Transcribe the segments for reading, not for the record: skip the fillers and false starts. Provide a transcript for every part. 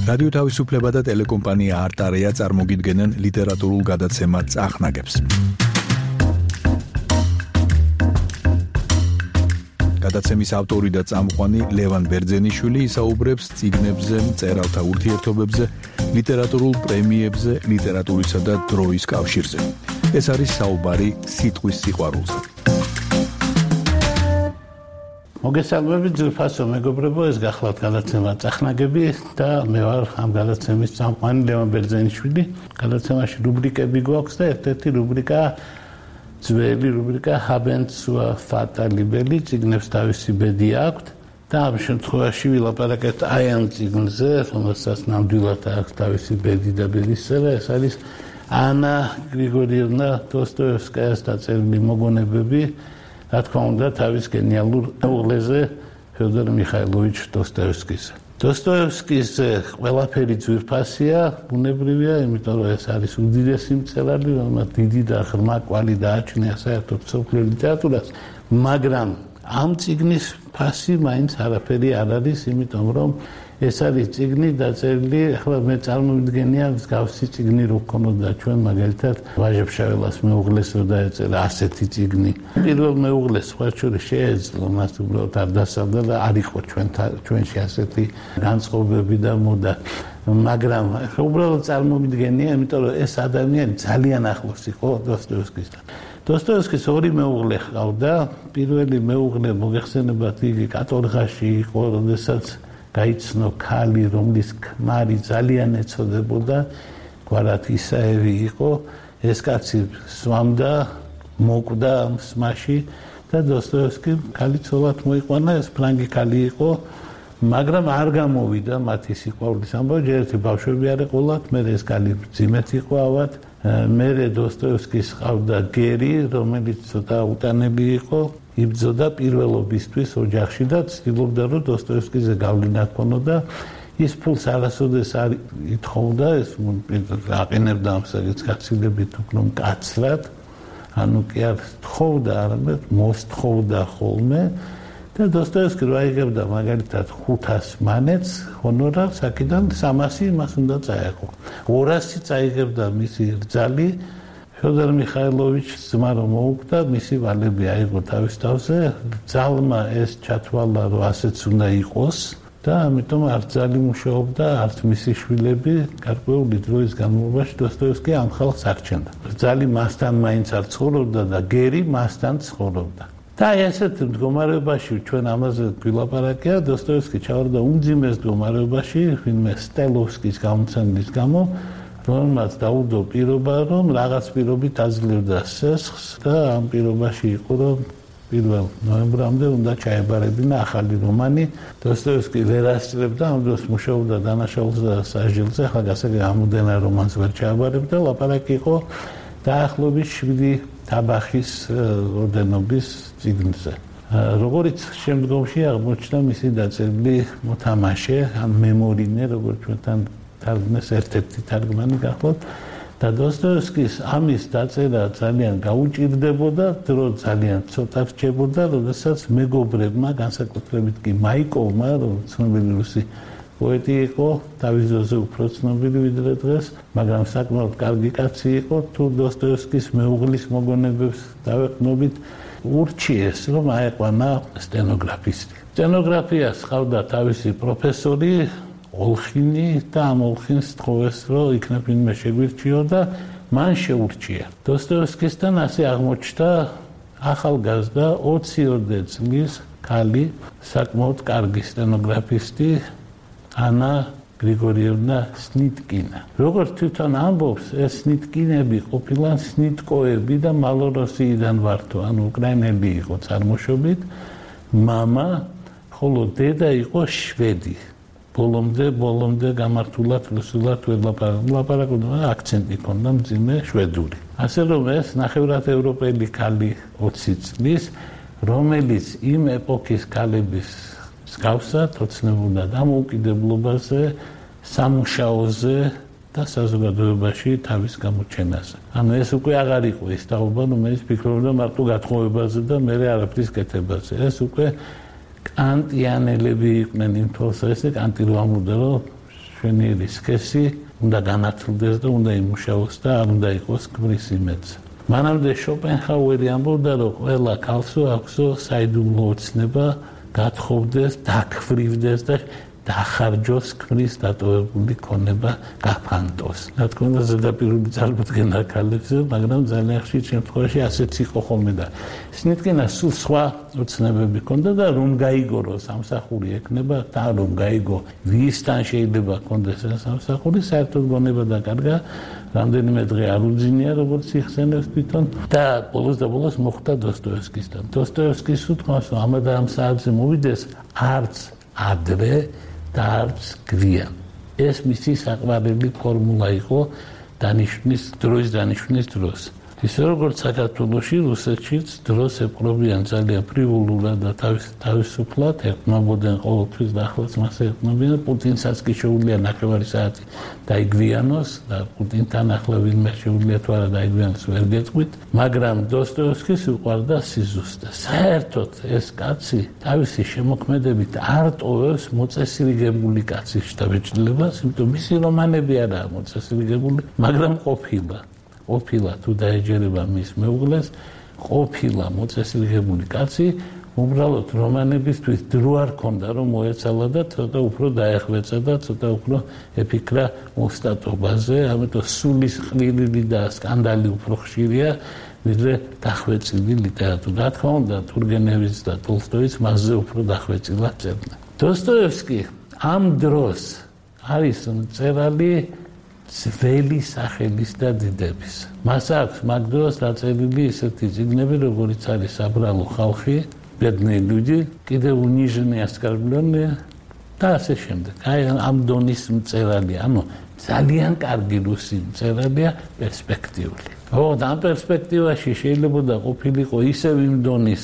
რადიო თავისუფლება და ტელეკომპანია არტარია წარმოგიდგენენ ლიტერატურულ გადაცემა წახნაგებს. გადაცემის ავტორი და წამყვანი ლევან ბერძენიშვილი ისაუბრებს წიგნებზე, მწერალთა ურთიერთობებზე, ლიტერატურულ პრემიებზე, ლიტერატურისა და დროის კავშირზე. ეს არის საუბარი სიტყვის სიყვარულზე. მოგესალმებით ძვირფასო მეგობრებო, ეს გახლავთ გადაცემა წახნაგები და მე ვარ ამ გადაცემის წამყვანი ლევან ბერძენიშვილი. გადაცემაში რუბრიკები გვაქვს და ერთ-ერთი რუბრიკა ძველი რუბრიკა haben zur Vater libeli, წიგნებს თავისი ბედი აქვთ და ამ შემთხვევაში ვილაპარაკებთ აი ამ წიგნზე, რომელსაც ნამდვილად აქვს თავისი ბედი და ბედისწერა. ეს არის ანა გრიგორიევნა დოსტოევსკაიას დაწერილი მოგონებები, რა თქმა უნდა, თავის გენიალურ უღლეზე ფიოდორ მიხაილოვიჩ დოსტოევსკის. დოსტოევსკის ყველაფერი ძვირფასია, ბუნებრივია, იმიტომ რომ ეს არის უდიდესი მწერალი, რომელმაც დიდი და ღრმა კვალი დააჩნია საერთოდ მსოფლიო ლიტერატურას, მაგრამ ამ წიგნის ფასი მაინც არაფერი არ არის, იმიტომ რომ ეს არის წიგნი დაწერილი, ახლა მე წარმოვიდგენია მსგავსი წიგნი რო გქონოდა ჩვენ მაგალითად ვაჟა-ფშაველას მეუღლეს რო დაეწერა ასეთი წიგნი. პირველ მეუღლეს სხვაჩური შეეძლო მას უბრალოდ არ დასავდა და არ იყო ჩვენში ასეთი განწყობები და მოდა. მაგრამ უბრალოდ წარმოვიდგენია, იმიტომ რომ ეს ადამიანი ძალიან ახლოს იყო დოსტოევსკისთან. დოსტოევსკის ორი მეუღლე ჰყავდა. პირველი მეუღლე მოგეხსენებათ იგი კატორღაში იყო, როდესაც გაიცნო ქალი, რომლის ქმარი ძალიან ეცოდებოდა, გვარად ისაევი იყო. ეს კაცი სვამდა, მოკვდა ამ სმაში და დოსტოევსკიმ ქალი ცოლად მოიყვანა. ეს ფრანგი ქალი იყო, მაგრამ არ გამოვიდა მათი სიყვარულის ამბავი. ერთი ბავშვები არ ეყოლათ, მერე ეს ქალი მძიმედ იყო ავად. მერე დოსტოევსკის ჰყავდა გერი, რომელიც ცოტა უტანელი იყო. იბრძოდა პირველობისთვის ოჯახში და ცდილობდა რომ დოსტოევსკიზე გავლენა ჰქონოდა. ის ფულს არასოდეს არ ითხოვდა, ეს აყენებდა ამ საკითხებით უფრო მკაცრად. ანუ კი არ თხოვდა, არამედ მოსთხოვდა ხოლმე და დოსტოევსკი რო აიღებდა მაგალითად 500 მანეთს ჰონორარს, აქედან 300 იმას უნდა წაეღო. 200 წაიღებდა მისი რძალი ფიოდორ მიხაილოვიჩს ძმა რომ მოუკვდა, მისი ვალები აიღო თავის თავზე. ძალმა ეს ჩათვალა, რომ ასეც უნდა იყოს და ამიტომ არც ძალი მუშაობდა, არც მისი შვილები. გარკვეული დროის განმავლობაში დოსტოევსკი ამ ხალხს არჩენდა. ძალი მასთან მაინც არ ცხოვრობდა და გერი მასთან ცხოვრობდა. და ესეთ მდგომარეობაში ჩვენ ამაზე გვილაპარაკია, დოსტოევსკი ჩავარდა უმძიმეს მდგომარეობაში, ვინმე სტელოვსკის გამოცემის გამო, რომელმაც დაუდო პირობა, რომ რაღაც პირობით აძლევდა სესხს და ამ პირობაში იყო, რომ 1 ნოემბრამდე უნდა ჩაებარებინა ახალი რომანი. დოსტოევსკი ვერ ასწრებდა, ამ დროს მუშაობდა დანაშაულზე და სასჯელზე, ახლა გასაგები ამოდენა რომანს ვერ ჩაებარებდა. ლაპარაკი იყო დაახლოებით 7 თაბახის ორდენობის წიგნზე. როგორც შემდგომში აღმოჩნდა მისი დაწერილი მოთამაშე, ან მემორინე, როგორც ჩვენთან თარგმნეს ერთ-ერთი თარგმანი გახლავთ და დოსტოევსკის ამის დაწერა ძალიან გაუჭირდებოდა, დრო ძალიან ცოტა რჩებოდა, როდესაც მეგობრებმა, განსაკუთრებით კი მაიკოვმა, რომელიც ცნობილი რუსი პოეტი იყო, თავის ძროზე უფრო ცნობილი ვიდრე დღეს, მაგრამ საკმაოდ კარგი კაცი იყო, თუ დოსტოევსკის მეუღლის მოგონებებს დავეყნობით, ურჩიეს, რომ აეყვანა სტენოგრაფისტი. სტენოგრაფიას ჰყავდა თავისი პროფესორი ოლხინი და ამ ოლხინს თხოვეს, რომ იქნებ ვინმე შეგვირჩიო და მან შეურჩია. დოსტოევსკისთან ასე აღმოჩნდა ახალგაზრდა 22 წლის ქალი, საკმაოდ კარგი სტენოგრაფისტი ანა გრიგორიევნა სნიტკინა. როგორც თვითონ ამბობს, ეს სნიტკინები ყოფილან სნიტკოები და მალოროსიიდან ვართო, ანუ უკრაინელი იყო წარმოშობით, მამა, ხოლო დედა იყო შვედი. ბოლომდე გამართულად რუსულად ვერ ლაპარაკობდა, აქცენტი ჰქონდა მძიმე შვედური. ასე რომ ეს ნახევრად ევროპელი ქალი 20 წლის, რომელიც იმ ეპოქის ქალების მსგავსად ოცნებობდა დამოუკიდებლობაზე, სამუშაოზე და საზოგადოებაში თავის გამოჩენაზე. ანუ ეს უკვე აღარ იყო ის თაობა, რომელიც ფიქრობდა მარტო გათხოვებაზე და მერე არაფრის კეთებაზე. ეს უკვე კანტიანელები იყვნენ იმ თვალსაზრისით, კანტი რომ ამბობდა, რომ ჩვენი რისკესი უნდა განათლდეს და უნდა იმუშაოს და არ უნდა იყოს ქმრის იმედზე. მანამდე შოპენჰაუერი ამბობდა, რომ ყველა ქალსო აქვსო საიდუმლო ოცნება გათხოვდეს, დაქვრივდეს და დახარჯოს ქმრის დატოვებული ქონება გაფანტოს. რა თქმა უნდა, ზედაპირული წარმოდგენა ქალებზე, მაგრამ ძალიან ხშირ შემთხვევაში ასეც იყო ხოლმე და სინეთკენა სულ სხვა ოცნებები ჰქონდა და რომ გაიგო სამსახური ექნება და რომ გაიგო ვისთან შეიძლება ჰქონდეს სამსახური, საერთოდ გონება დაკარგა, რამდენიმე დღე არ უძინია, როგორც იხსენებს თვითონ და ბოლოს მოხვდა დოსტოევსკისთან. დოსტოევსკის უთქვამს, რომ ამ საათზე მოვიდეს არც ადრე და არც გვიან. ეს მისი საყვარელი ფორმულა იყო დროის დანიშვნის დროს. ისე როგორც საქართველოში, რუსეთშიც დროს ეპყრობიან ძალიან ფრივოლურად და თავისუფლად, ეყნობოდნენ ყოველთვის და ახლაც მას ეყნობიან. პუტინსაც კი შეუძლია ნახევარი საათი დაიგვიანოს და პუტინთან ახლა ვინმე შეუძლია თუ არა დაიგვიანოს ვერ გეტყვით, მაგრამ დოსტოევსკის უყვარდა სიზუსტე. საერთოდ ეს კაცი თავისი შემოქმედებით არ ტოვებს მოწესრიგებული კაცის შთაბეჭდილებას, იმიტომ მისი რომანები არაა მოწესრიგებული, მაგრამ ყოფილა თუ დაეჯერება მის მეუღლეს, ყოფილა მოწესრიგებული კაცი, უბრალოდ რომანებისთვის დრო არ ქონდა რომ მოეცალა და ცოტა უფრო დაეხვეწა და ცოტა უფრო ეფიქრა ოსტატობაზე, ამიტომ სულის ყრილი და სკანდალი უფრო ხშირია, ვიდრე დახვეწილი ლიტერატურა. რა თქმა უნდა, ტურგენევის და ტოლსტოის მასზე უფრო დახვეწილად წერდნენ. დოსტოევსკი ამ დროს არის მწერალი ძველი სახელის და დიდების. მას აქვს მაგ დროს დაწერილი ისეთი წიგნები, როგორიც არის საბრალო ხალხი, бедные люди, კიდე униженные, оскорбленные და ასე შემდეგ. აი ამ დონის მწერალია, ანუ ძალიან კარგი რუსი მწერალია, პერსპექტიული. ამ პერსპექტივაში შეიძლება ყოფილიყო ისევ იმ დონის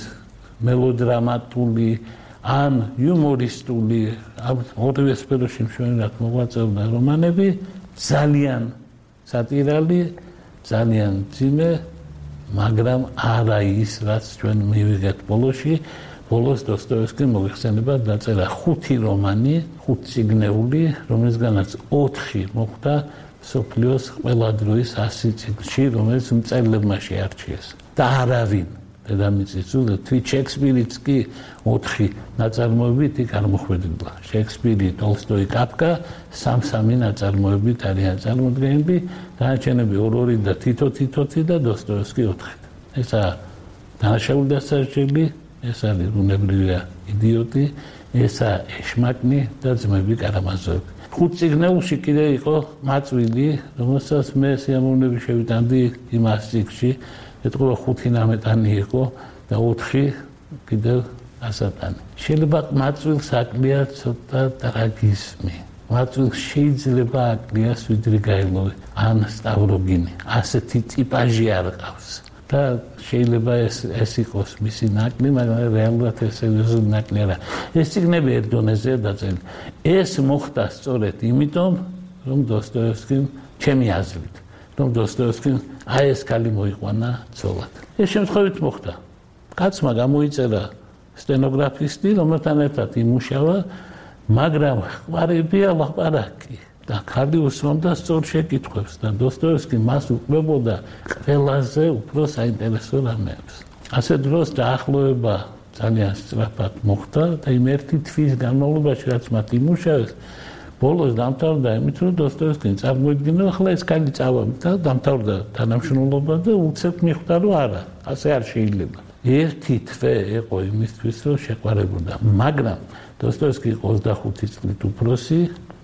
მელოდრამატული ან იუმორისტული, ორივე სფეროში მშვენივრად მოღვაწეობდა რომანები, ძალიან სატირალი, ძალიან ძიმე, მაგრამ არა ის, რაც ჩვენ მივიღეთ ბოლოში. ბოლოს დოსტოევსკიმ მოიხსენება დაწერა 5 რომანი, 5 წიგნეული, რომელთაგანაც 4 მოხვდა მსოფლიოს ყველა დროის 100 წიგნში, რომელიც მწერლებმა შეარჩიეს. და არავინ დედამიწის ზურგზე თვით შექსპირიც კი 4 ნაწარმოებით იქ არ მოხვედრილა. შექსპირი, ტოლსტოი, კაფკა სამ-სამი ნაწარმოებით არიან წარმოდგენილი, დანარჩენები 2 და თითო-თითოთი და დოსტოევსკი 4. ესაა დანაშაული დასაჯელი, ეს არის უნებრივია იდიოტი, ესაა ეშმაკნი და ძმები კარამაზოვი. 5 წიგნეულში კიდე იყო მაწვილი, რომელსაც მე სიამოვნები შევიტანდი იმას წიგნში, ეთქვა 5 ნამეტანი იყო და 4 კიდევ ასატანი. შეიძლება მაწვილს აკლია ცოტა ტრაგიზმი. მაწვილს შეიძლება აკლია სვიდრიგაილოვი ან სტავროგინი. ასეთი ტიპაჟი არ ყავს. და შეიძლება ეს იყოს მისი ნაკლი, მაგრამ რეალურად ეს ნაკლი არა. ეს წიგნები ერთ დონეზეა დაწერილი. ეს მოხდა სწორედ იმიტომ, რომ დოსტოევსკიმ ჩემი აზრით, რომ დოსტოევსკიმ აი ეს ქალი მოიყვანა ცოლად. ეს შემთხვევით მოხდა. კაცმა გამოიწერა სტენოგრაფისტი, რომელთან ერთად იმუშავა, მაგრამ ყვარებია ლაპარაკი. და ქალი უსმენდა სწორ შეკითხვებს და დოსტოევსკი მას უყვებოდა ყველაზე უფრო საინტერესო რამეებს. ასე დროს დაახლოება ძალიან სწრაფად მოხდა და იმ ერთი თვის განმავლობაში, რაც მათ იმუშავეს, ბოლოს დამთავრდა იმით, რომ დოსტოევსკიმ წარმოიდგინა, ახლა ეს ქალი წავიდა და დამთავრდა თანამშრომლობა და უცებ მიხვდა, რომ არა, ასე არ შეიძლება. ერთი თვე იყო იმისთვის, რომ შეყვარებოდა, მაგრამ დოსტოევსკი 25 წლით უფროსი,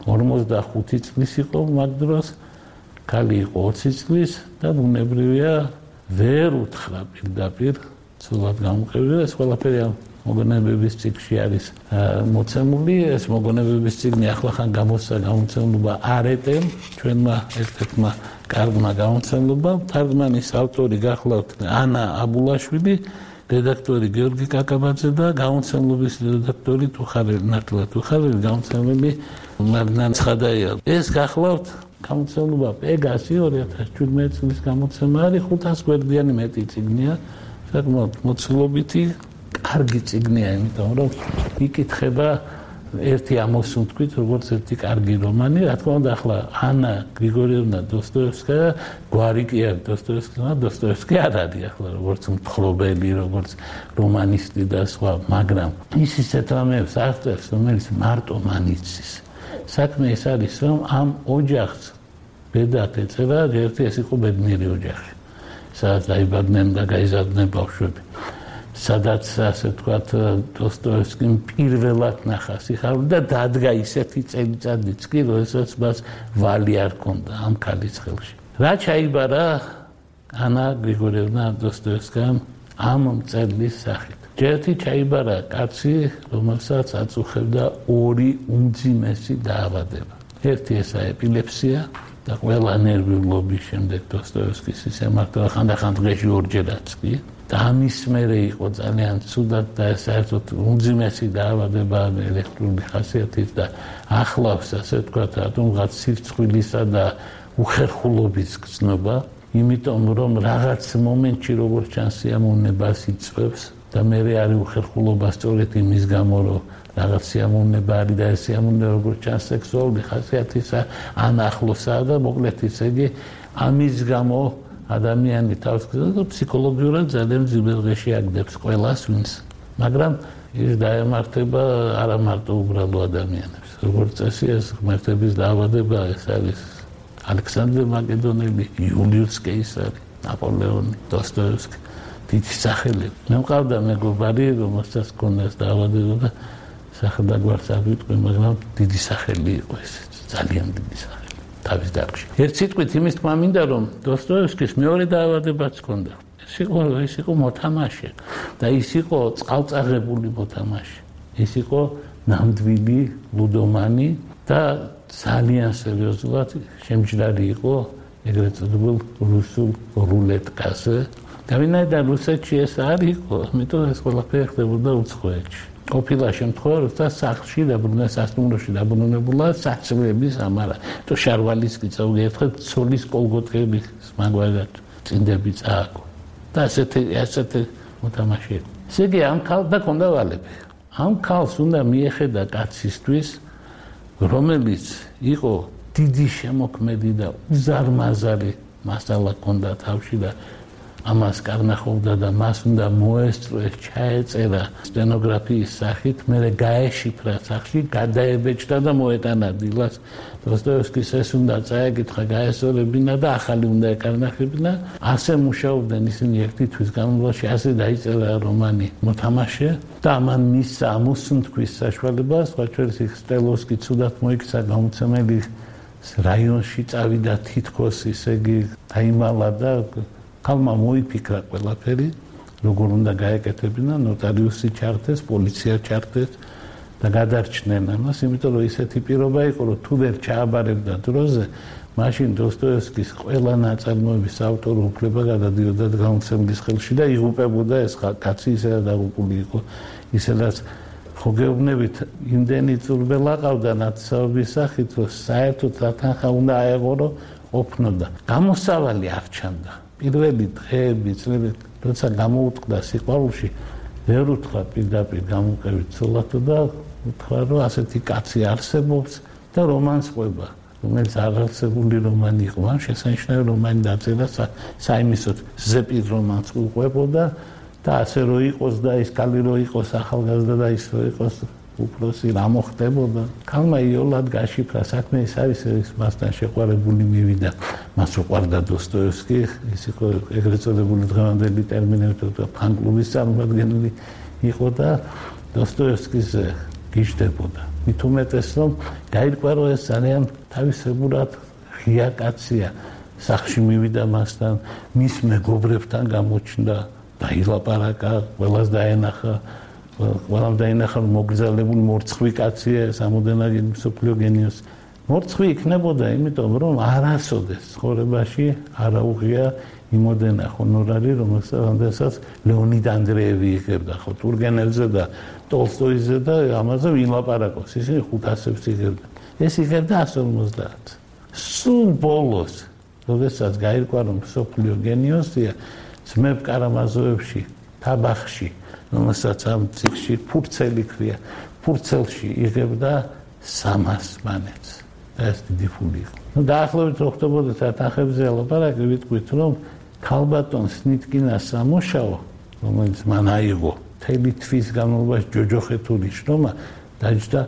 45 წლის იყო მაგ დროს, ქალი იყო 20 წლის და ბუნებრივია ვერ უთხრა პირდაპირ ცოლად გამოყევი და ეს ყველაფერი მოგონებების წიგნში არის მოცემული. ეს მოგონებების წიგნი ახლახან გამოსცა გამოცემლობა არეტემ, ჩვენმა ერთ-ერთმა კარგმა გამოცემლობამ. თარგმანის ავტორი გახლავთ ანა აბულაშვილი, რედაქტორი გიორგი კაკაბაძე და გამოცემლობის რედაქტორი ნატლა თუხარელი, გამოცემლები მარნან ცხადაია. ეს გახლავთ გამოცემლობა პეგასი 2017 წლის გამოცემა არის, 500 გვერდიანი მეტი წიგნია, საკმაოდ მოცულობითი, კარგი წიგნია, იმიტომ რომ იკითხება ერთი ამოსუნთქვით, როგორც ერთი კარგი რომანი, რა თქმა უნდა, ახლა ანა გრიგორიევნა დოსტოევსკაია გვარი კი არის დოსტოევსკისა, დოსტოევსკი არ არის ახლა როგორც მთხრობელი, როგორც რომანისტი და სხვა, მაგრამ ის ისეთ რამეებს აღწერს, რომელიც მარტო მან იცის. საქმე ის არის, რომ ამ ოჯახს ბედად ეწერა, ერთი ეს იყო ბედნიერი ოჯახი, სადაც დაიბადნენ და გაიზარდნენ ბავშვები. სადაც ასე ვთქვათ დოსტოევსკიმ პირველად ნახა სიხარული და დადგა ისეთი წელიწადიც კი, როდესაც მას ვალი არ ჰქონდა ამ ქალის ხელში. რა ჩაიბარა ანა გრიგორიევნა დოსტოევსკამ ამ მწერლის სახით. ჯერთი ჩაიბარა კაცი, რომელსაც აწუხებდა ორი უმძიმესი დაავადება. ერთი ესა ეპილეფსია და ყველა ნერვიულობის შემდეგ დოსტოევსკის ისემართლა ხანდახან დღეში ორჯერაც კი. და ამის მერე იყო ძალიან ცუდად და საერთოდ უმძიმესი დაავადება ელექტრული ხასიათით და ახლავს ასე ვთქვათ რატომღაც სირცხვილისა და უხერხულობის გრძნობა, იმიტომ რომ რაღაც მომენტში როგორც ჩანს სიამოვნებას იწვევს და მერე არის უხერხულობა სწორედ იმის გამო, რომ რაღაც სიამოვნება არის და ეს სიამოვნება როგორც ჩანს სექსუალური ხასიათისა ან ახლოსაა და მოკლედ ისე იგი ამის გამო ადამიანი თავს გზავნა ფსიქოლოგიურად ძალიან ძიმებღეში აგდებს ყველას ვინც, მაგრამ ის დაემართება არა მარტო უბრალო ადამიანებს. როგორც წესი ეს ღმერთების დაავადება ეს არის ალექსანდრე მაკედონელი, იულიუს კეისარი, ნაპოლეონი, დოსტოევსკი, დიდი სახელები. მე მყავდა მეგობარი, რომელსაც ჰქონდა ეს დაავადება და სახელდაგვარს არ ვიტყვი, მაგრამ დიდი სახელი იყო ეს, ძალიან დიდი სახელი. თავის დარგში. ერთ სიტყვით იმის თქმა მინდა, რომ დოსტოევსკის მეორე დაავადებაც ჰქონდა. ეს იყო მოთამაშე და ის იყო წყალწაღებული მოთამაშე. ის იყო ნამდვილი ლუდომანი და ძალიან სერიოზულად შემჯდარი იყო ეგრეთ წოდებულ რუსულ რულეტკაზე. და ვინაიდან რუსეთში ეს არ იყო, ამიტომ ეს ყველაფერი ხდებოდა უცხოეთში. ყოფილა შემთხვევა, როცა სახლში დაბრუნა სასტუმროში დაბრუნებულა საცვლების ამარა. თუ შარვალის კი წავგერთხეთ, ცოლის კოლგოტკები მაგალითად წინდები წააგო. და ასეთი მოთამაშე. ესე იგი ამ ქალს და ქონდა ვალები. ამ ქალს უნდა მიეხედა კაცისთვის, რომელიც იყო დიდი შემოქმედი და უზარმაზარი მასალა ქონდა თავში და ამას კარნახობდა და მას უნდა მოესწროს, ჩაეწერა სტენოგრაფიის სახით, მერე გაეშიფრა სახში, გადაებეჭდა და მოეტანა დილას. დოსტოევსკის ეს უნდა წაეკითხა, გაესწორებინა და ახალი უნდა ეკარნახებინა. ასე მუშაობდნენ ისინი ერთი თვის განმავლობაში, ასე დაიწერა რომანი მოთამაშე და ამან მისცა ამოსუნთქვის საშუალება, სხვა შორის სტელოვსკი ცუდად მოიქცა გამოცემელი რაიონში წავიდა თითქოს ისე იგი დაიმალა და ხალმა მოიფიქრა ყველაფერი, როგორ უნდა გაეკეთებინა, ნოტარიუსი ჩართეს, პოლიცია ჩართეს და გადარჩნენ ამას, იმიტომ რომ ისეთი პირობა იყო, რომ თუ ვერ ჩააბარებდა დროზე, მაშინ დოსტოევსკის ყველა ნაწარმოების ავტორი უფლება გადადიოდა გამოცემლის ხელში და იღუპებოდა ეს კაცი ისედაც დაღუპული იყო, ისედაც ხო გეუბნებით, იმდენი წურბელა ყავდა ნათესაობის სახით, რომ საერთოდ რა თანხა უნდა აეღო, რომ ყოფნოდა. გამოსავალი არ ჩანდა. პირველი დღეები, წლები, როცა გამოუტყდა სიყვარულში, ვერ უთხრა პირდაპირ გამოვყევით ცოლათო და უთხრა, რომ ასეთი კაცი არსებობს და რომანს ყვება, რომელიც არ არსებული რომანი იყო. მან შესანიშნავი რომანი დაწერა, საიმისოდ ზეპირ რომანს უყვებოდა და ასე რომ იყოს და ის კალი რომ იყოს ახალგაზრდა და ის რომ იყოს უფროსი რა მოხდებოდა. ქალმა იოლად გაშიფრა საქმე ის არის, ის მასთან შეყვარებული მივიდა. მას უყვარდა დოსტოევსკი, ის იყო ეგრეთ წოდებული დღევანდელი ტერმინებით ფან-კლუბის წარმომადგენელი იყო და დოსტოევსკის გიждდებოდა. მით უმეტეს რომ გაირკვა რომ ეს ძალიან თავისებურად ღია კაცია. სახლში მივიდა მასთან, მის მეგობრებთან გამოჩნდა, დაილაპარაკა, ყველას დაენახა. ყველამ დაინახა რომ მოგზაურებული მორცხვი კაცია ეს ამოდენაგი მსოფლიო გენიოსი. მორცხვი იქნებოდა, იმიტომ რომ არასოდეს ცხოვრებაში არაუღია იმოდენა ჰონორარი, რომელსაც ლეონიდ ანდრეევი იღებდა, ხო ტურგენევზე და ტოლსტოიზე და ამაზე ვილაპარაკოს. ისინი 500-ს იღებდა. ეს იღებდა 150. სულ ბოლოს, როდესაც გაირკვა რომ მსოფლიო გენიოსია, ძმებ კარამაზოვებში, თაბახში, რომელსაც ამ ციკში ფურცელი ქვია. ფურცელში იღებდა 300 მანეთს და ეს დიდი ფული იყო. დაახლოებით რო ხდებოდა სათანხმებზე ლაპარაკი, ვიტყვით რომ ქალბატონ სნიტკინას სამუშაო, რომელიც მან აიღო მთელი თვის განმავლობაში ჯოჯოხეთური შრომა, დაჯდა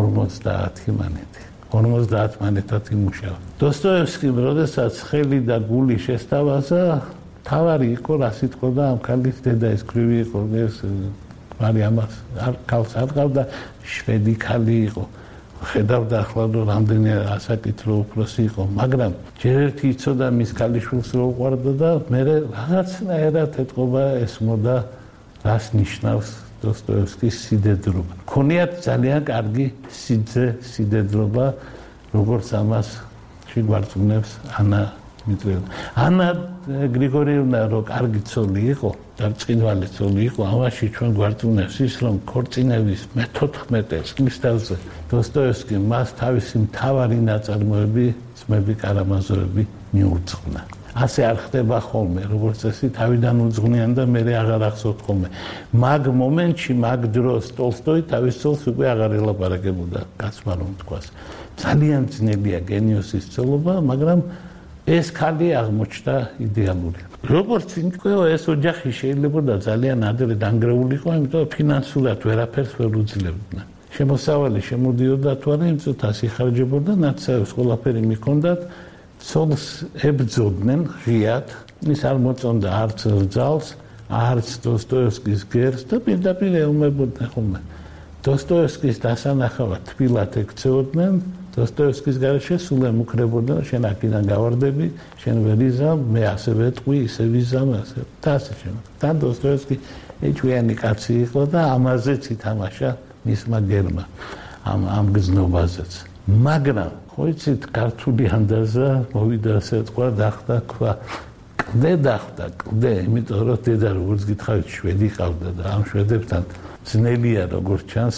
50 მანეთი. 50 მანეთად იმუშავა. დოსტოევსკიმ როდესაც ხელი და გული შესთავაზა, თავარი იყო რა სიტყვა ამ ქალის დედა ეს კრივი იყო, ეს მარიამას ქალს არ ყავდა, შვედი ქალი იყო. ხედავდა ახლა რომ რამდენი ასაკითრო უფროსი იყო, მაგრამ ჯერ ერთი იცოდა მის ქალიშვილს რო უყვარდა და მე რაღაცნაირად ეთყობა ესმოდა რას ნიშნავს დოსტოევსკის სიდედრობა. ქონიათ ძალიან კარგი სიდედრობა, როგორც ამას შეგვარწმუნებს ანა მიტრევna. ანა გრიგორიევნა რო კარგი ცოლი იყო და წინვალი ცოლი იყო, ამაში ჩვენ გვარწმუნებს ის რომ ქორწინების მე-14 წლის თავზე დოსტოევსკიმ მას თავისი მთავარი ნაწარმოები, ძმები კარამაზოვები მიუძღვნა. ასე არ ხდება ხოლმე, როგორც წესი თავიდან უძღვნიან და მე აღარ ახსოვთ ხოლმე. მაგ მომენტში, მაგ დროს ტოლსტოი თავის ცოლს უკვე აღარ ელაპარაკებოდა, კაცმა რომ თქვას. ძალიან ძნელია გენიოსის ცოლობა, მაგრამ ეს ქალი აღმოჩნდა იდეალური. როგორც თქვა, ეს ოჯახი შეიძლება ძალიან ადრე დანგრეულიყო, იმიტომ ფინანსურად ვერაფერს ვერ უძლებდნენ. შემოსავალი შემოდიოდა თუ არა, იმ წუთას იხარჯებოდა, ნაცსავებს ყველაფერი მიჰქონდათ. ცოლს ებძოდნენ ღიად, ის არ მოწონდა არც რძალს, არც დოსტოევსკის გერს და პირდაპირ ეომებოდნენ ხოლმე. დოსტოევსკის დასანახავად თბილად ექცეოდნენ, დოსტოევსკის გარეშე სულ ემუქრებოდნენ, შენ აქედან გავარდები, შენ ვერ იზამ, მე ასე ვეტყვი, ისე ვიზამ, ასე და ასე შემდეგ. და დოსტოევსკი ეჭვიანი კაცი იყო და ამაზეც ითამაშა მისმა გერმა, ამ გზნობაზეც. მაგრამ ხო იცით, ქართული ანდაზა მოვიდა ასე თქვა, დახტა ქვა. კლდე, იმიტომ რომ დედა როგორც გითხავთ, შვედი ყავდა და ამ შვედებთან ძნელია როგორც ჩანს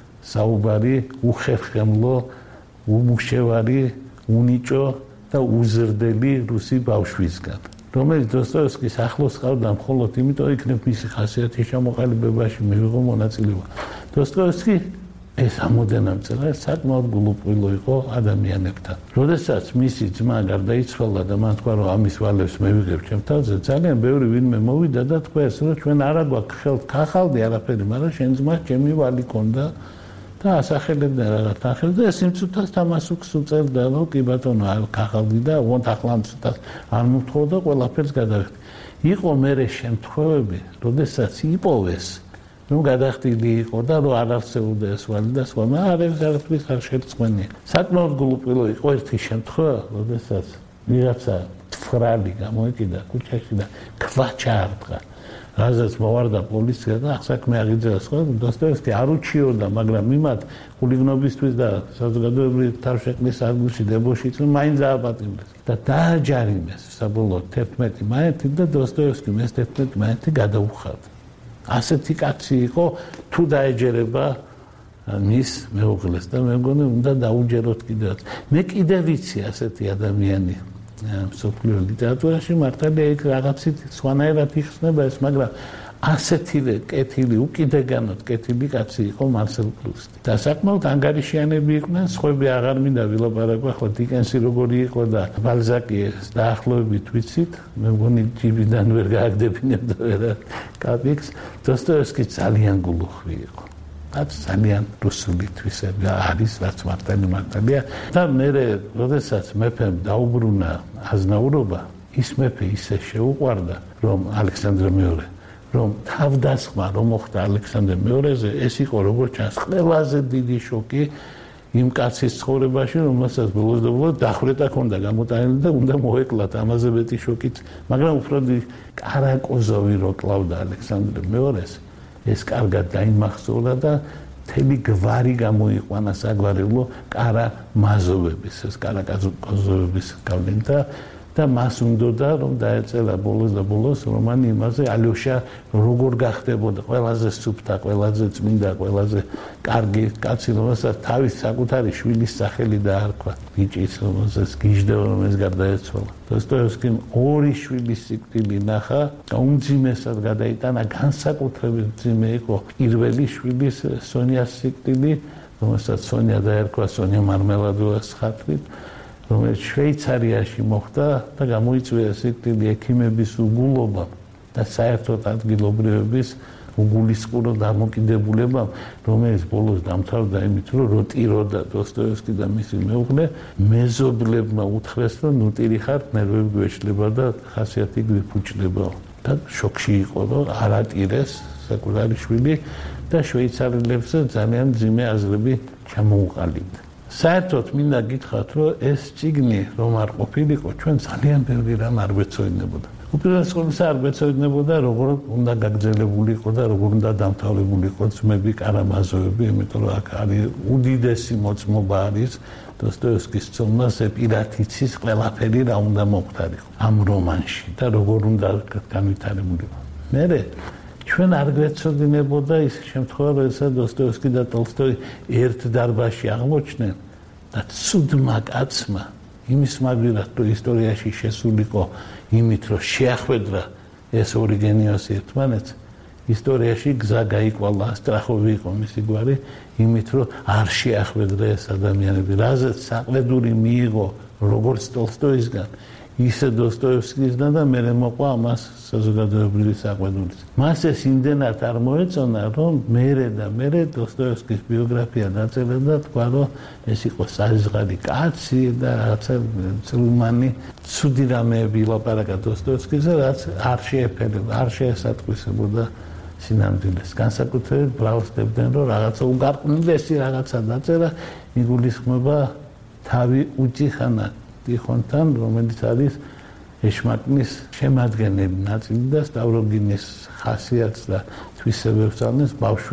საუბარი უხერხემლო, უმუშევარი, უნიჭო და უზრდელი რუსი ბავშვისგან. რომელიც დოსტოევსკის ახლოს ყავდა მხოლოდ იმიტომ იქნებ მისი ხასიათი შემოყალიბებაში მიიღო მონაწილეობა. დოსტოევსკი ეს ამოდენამ წელს საკმაოდ გულუყვილო იყო ადამიანებთან. როდესაც მისი ძმა გარდაიცვალა და მან თქვა რომ ამის ვალებს მე ვიღებ ჩემ თავზე, ძალიან ბევრი ვინმე მოვიდა და თქვა ეს რომ ჩვენ არა გვაქვს ხელთ ქახალდი არაფერი, მაგრამ შენ ძმა ჩემი ვალი ქონდა და ასახელებდნენ რაღაცა ხელს და ეს იმ წუთას თამასუქს უწევდა რომ კი ბატონო ქახალდი და უონთ ახლა ამ წუთას არ მომთხოვდა ყველაფერს გადავიხდი. იყო მერე შემთხვევები, როდესაც იპოვეს რომ გადახდილი იყო და რომ არ არსებობდა ეს ვალი და სხვა, არაფერს არ შეწყვენია. საკმაოდ გულუყვილო იყო ერთი შემთხვევა, როდესაც ვიღაცა თხრალი გამოიკიდა ქუჩაში და ქვა ჩაარტყა. რაზეც მოვარდა პოლიცია და საქმე აღიძრა სხვა, დოსტოევსკი არ უჩიოდა, მაგრამ იმათ ხულიგნობისთვის და საზოგადოებრივი თავშეყრის სადგურში დებოშიც მაინც დააპატიმრეს და დააჯარიმეს საბოლოოდ 11 მანეთი და დოსტოევსკიმ ეს 11 მანეთი გადაუხადა. ასეთი კაცი იყო, თუ დაეჯერება მის მეუღლეს და მე მგონი უნდა დაუჯეროთ კიდევაც. მე კიდევ ვიცი ასეთი ადამიანი მსოფლიო ლიტერატურაში, მართალია იქ რაღაცით სხვანაირად იხსნება ეს, მაგრამ ასეთივე კეთილი, უკიდეგანოდ კეთილი კაცი იყო მარსელ პრუსტი. და საკმაოდ ანგარიშიანები იყვნენ, სხვები აღარ მინდა ვილაპარაკო, ახლა დიკენსი როგორი იყო და ბალზაკი დაახლოებით ვიცით, მე მგონი ჯიბიდან ვერ გააგდებინებდა ვერა კაპიქს. დოსტოევსკი ძალიან გულუხვი იყო. ძალიან რუსული თვისება არის, რაც მართალია. და მე როდესაც მეფემ დაუბრუნა აზნაურობა, ის მეფე ისე შეუყვარდა, რომ ალექსანდრე მეორე რომ თავდასხმა რომ მოხდა ალექსანდრე მეორეზე, ეს იყო როგორც ჩანს ყველაზე დიდი შოკი იმ კაცის ცხოვრებაში, რომელსაც ბოლოს დახრეტა ქონდა გამოტანილი და უნდა მოეკლათ ამაზე მეტი შოკით, მაგრამ უფრო კარაკოზოვი რო კლავდა ალექსანდრე მეორეს, ეს კარგად დაიმახსოვრა და მთელი გვარი გამოიყვანა საგვარეულო კარამაზოვების, ეს კარაკოზოვების გავლენით და და მას უნდოდა რომ დაეწერა ბოლოს და ბოლოს რომანი იმაზე ალოშა როგორ გახდებოდა ყველაზე სუფთა, ყველაზე წმინდა, ყველაზე კარგი კაცი, რომელსაც თავის საკუთარი შვილის სახელი დაარქვა, ბიჭის, რომელსაც გიჟდება, რომ ეს გარდაეცვალა. დოსტოევსკიმ ორი შვილის სიკვდილი ნახა და უმძიმესად გადაიტანა, განსაკუთრებით მძიმე იყო პირველი შვილის სონიას სიკვდილი, რომელსაც სონია დაერქვა სონია მარმელადოვას ხატვით, რომელიც შვეიცარიაში მოხდა და გამოიწვია სიკვდილი ექიმების უგულობამ და საერთოდ ადგილობრივების უგულისწყურო დამოკიდებულებამ, რომელიც ბოლოს დამთავრდა იმით, რომ როტიროდა დოსტოევსკი და მისი მეუღლე, მეზობლებმა უთხრეს, რომ ნუტირი ხარ, ნერვები გვეშლება და ხასიათი გვიფუჭდება. და შოკში იყო, რომ არ ატირეს საკუთარი შვილი და შვეიცარიელებს ძალიან მძიმე აზრები ჩამოუყალიბდა. საერთოდ მინდა გითხრათ, რომ ეს წიგნი რომ არ ყოფილიყო, ჩვენ ძალიან ბევრი რამ არ გვეცოდინებოდა. უპირველეს ყოვლისა არ გვეცოდინებოდა, როგორ უნდა გაგრძელებულიყო და როგორ უნდა დამთავრებულიყო ძმები კარამაზოვები, იმიტომ რომ აქ არის უდიდესი მოწმობა არის დოსტოევსკის ცნობაზე პირათიცის ყველაფერი რა უნდა მოხდარიყო ამ რომანში და როგორ უნდა განვითარებულიყო. მერე ჩვენ არ გვეცოდინებოდა ის შემთხვევა, როდესაც დოსტოევსკი და ტოლსტოი ერთ დარბაზში აღმოჩნდნენ და ცუდმა კაცმა იმის მაგივრად, რომ ისტორიაში შესულიყო იმით, რომ შეახვედრა ეს ორი გენიოსი ერთმანეთს, ისტორიაში გზა გაიკვალა, ასტრახოვი იყო მისი გვარი, იმით, რომ არ შეახვედრა ეს ადამიანები, რაზეც საყლედური მიიღო როგორც ტოლსტოისგან, ისე დოსტოევსკისგან და მერე მოყვა ამას საზოგადოებრივი საყვედურიც. მას ეს იმდენად არ მოეწონა, რომ მერე დოსტოევსკის ბიოგრაფია დაწერა და თქვა, რომ ეს იყო საზღარი კაცი და რაღაცა წლუმანი ცუდი რამეები ილაპარაკა დოსტოევსკიზე, რაც არ შეეფერება, არ შეესატყვისებოდა სინამდვილეს. განსაკუთრებით ბრალსდებდნენ, რომ რაღაცა უგარყვნილესი რაღაცა დაწერა, იგულისხმება თავი უჭიხანა ტიხონთან, რომელიც არის ეშმაკნის შემადგენელი ნაწილი და სტავროგინის ხასიათს და თვისებებს ანის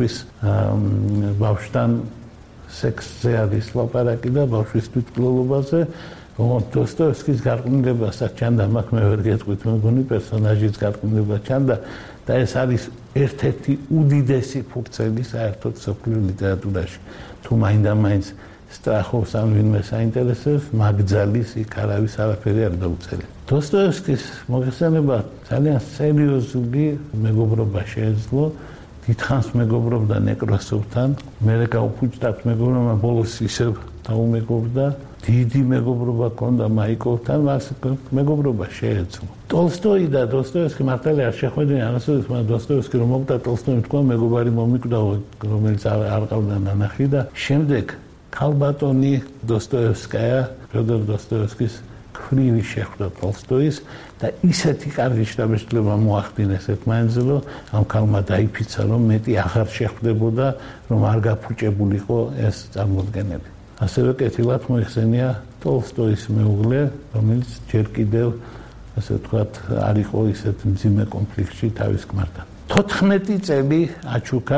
ბავშვთან სექსზე არის ლაპარაკი და ბავშვის თვითმკვლელობაზე, რომ დოსტოევსკის გარყვნილებასაც ჩანდა, მაგ მე ვერ გეტყვით, მეგონი პერსონაჟის გარყვნილება ჩანდა და ეს არის ერთ-ერთი უდიდესი ფურცელი საერთოდ სოფლიო ლიტერატურაში. თუ მაინდა-მაინც სტრახოვს ან ვინმე საინტერესებს, მაგძალის იქ არავის არაფერი არ დაუწერია. დოსტოევსკის მოხსენება ძალიან სერიოზული მეგობრობა შეეძლო, დიდხანს მეგობრობდა ნეკროსოვთან, მერე გაუფუჭდა მეგობრობა, ბოლოს ისევ დაუმეგობრდა, დიდი მეგობრობა ჰქონდა მაიკოვთან, მას მეგობრობა შეეძლო. ტოლსტოი და დოსტოევსკი მართალია არ შეხვედრიან, არასოდეს მაგრამ დოსტოევსკი რომ მოგდა ტოლსტოიმ თქვა მეგობარი მომიკვდაო, რომელიც არ ყავდა ნანახი და შემდეგ ქალბატონი დოსტოევსკაია, ფიოდორ დოსტოევსკის ქვრივი შეხვდა ტოლსტოის და ისეთი კარგი შთაბეჭდილება მოახდინეს ერთმანეთზე, რომ ამ ქალმა დაიფიცა, რომ მეტი აღარ შეხვდებოდა, რომ არ გაფუჭებულიყო ეს წარმოდგენები. ასევე კეთილად მოიხსენია ტოლსტოის მეუღლე, რომელიც ჯერ კიდევ, ასე ვთქვათ, არ იყო ისეთ მძიმე კონფლიქტში თავის ქმართან. 14 წელი აჩუქა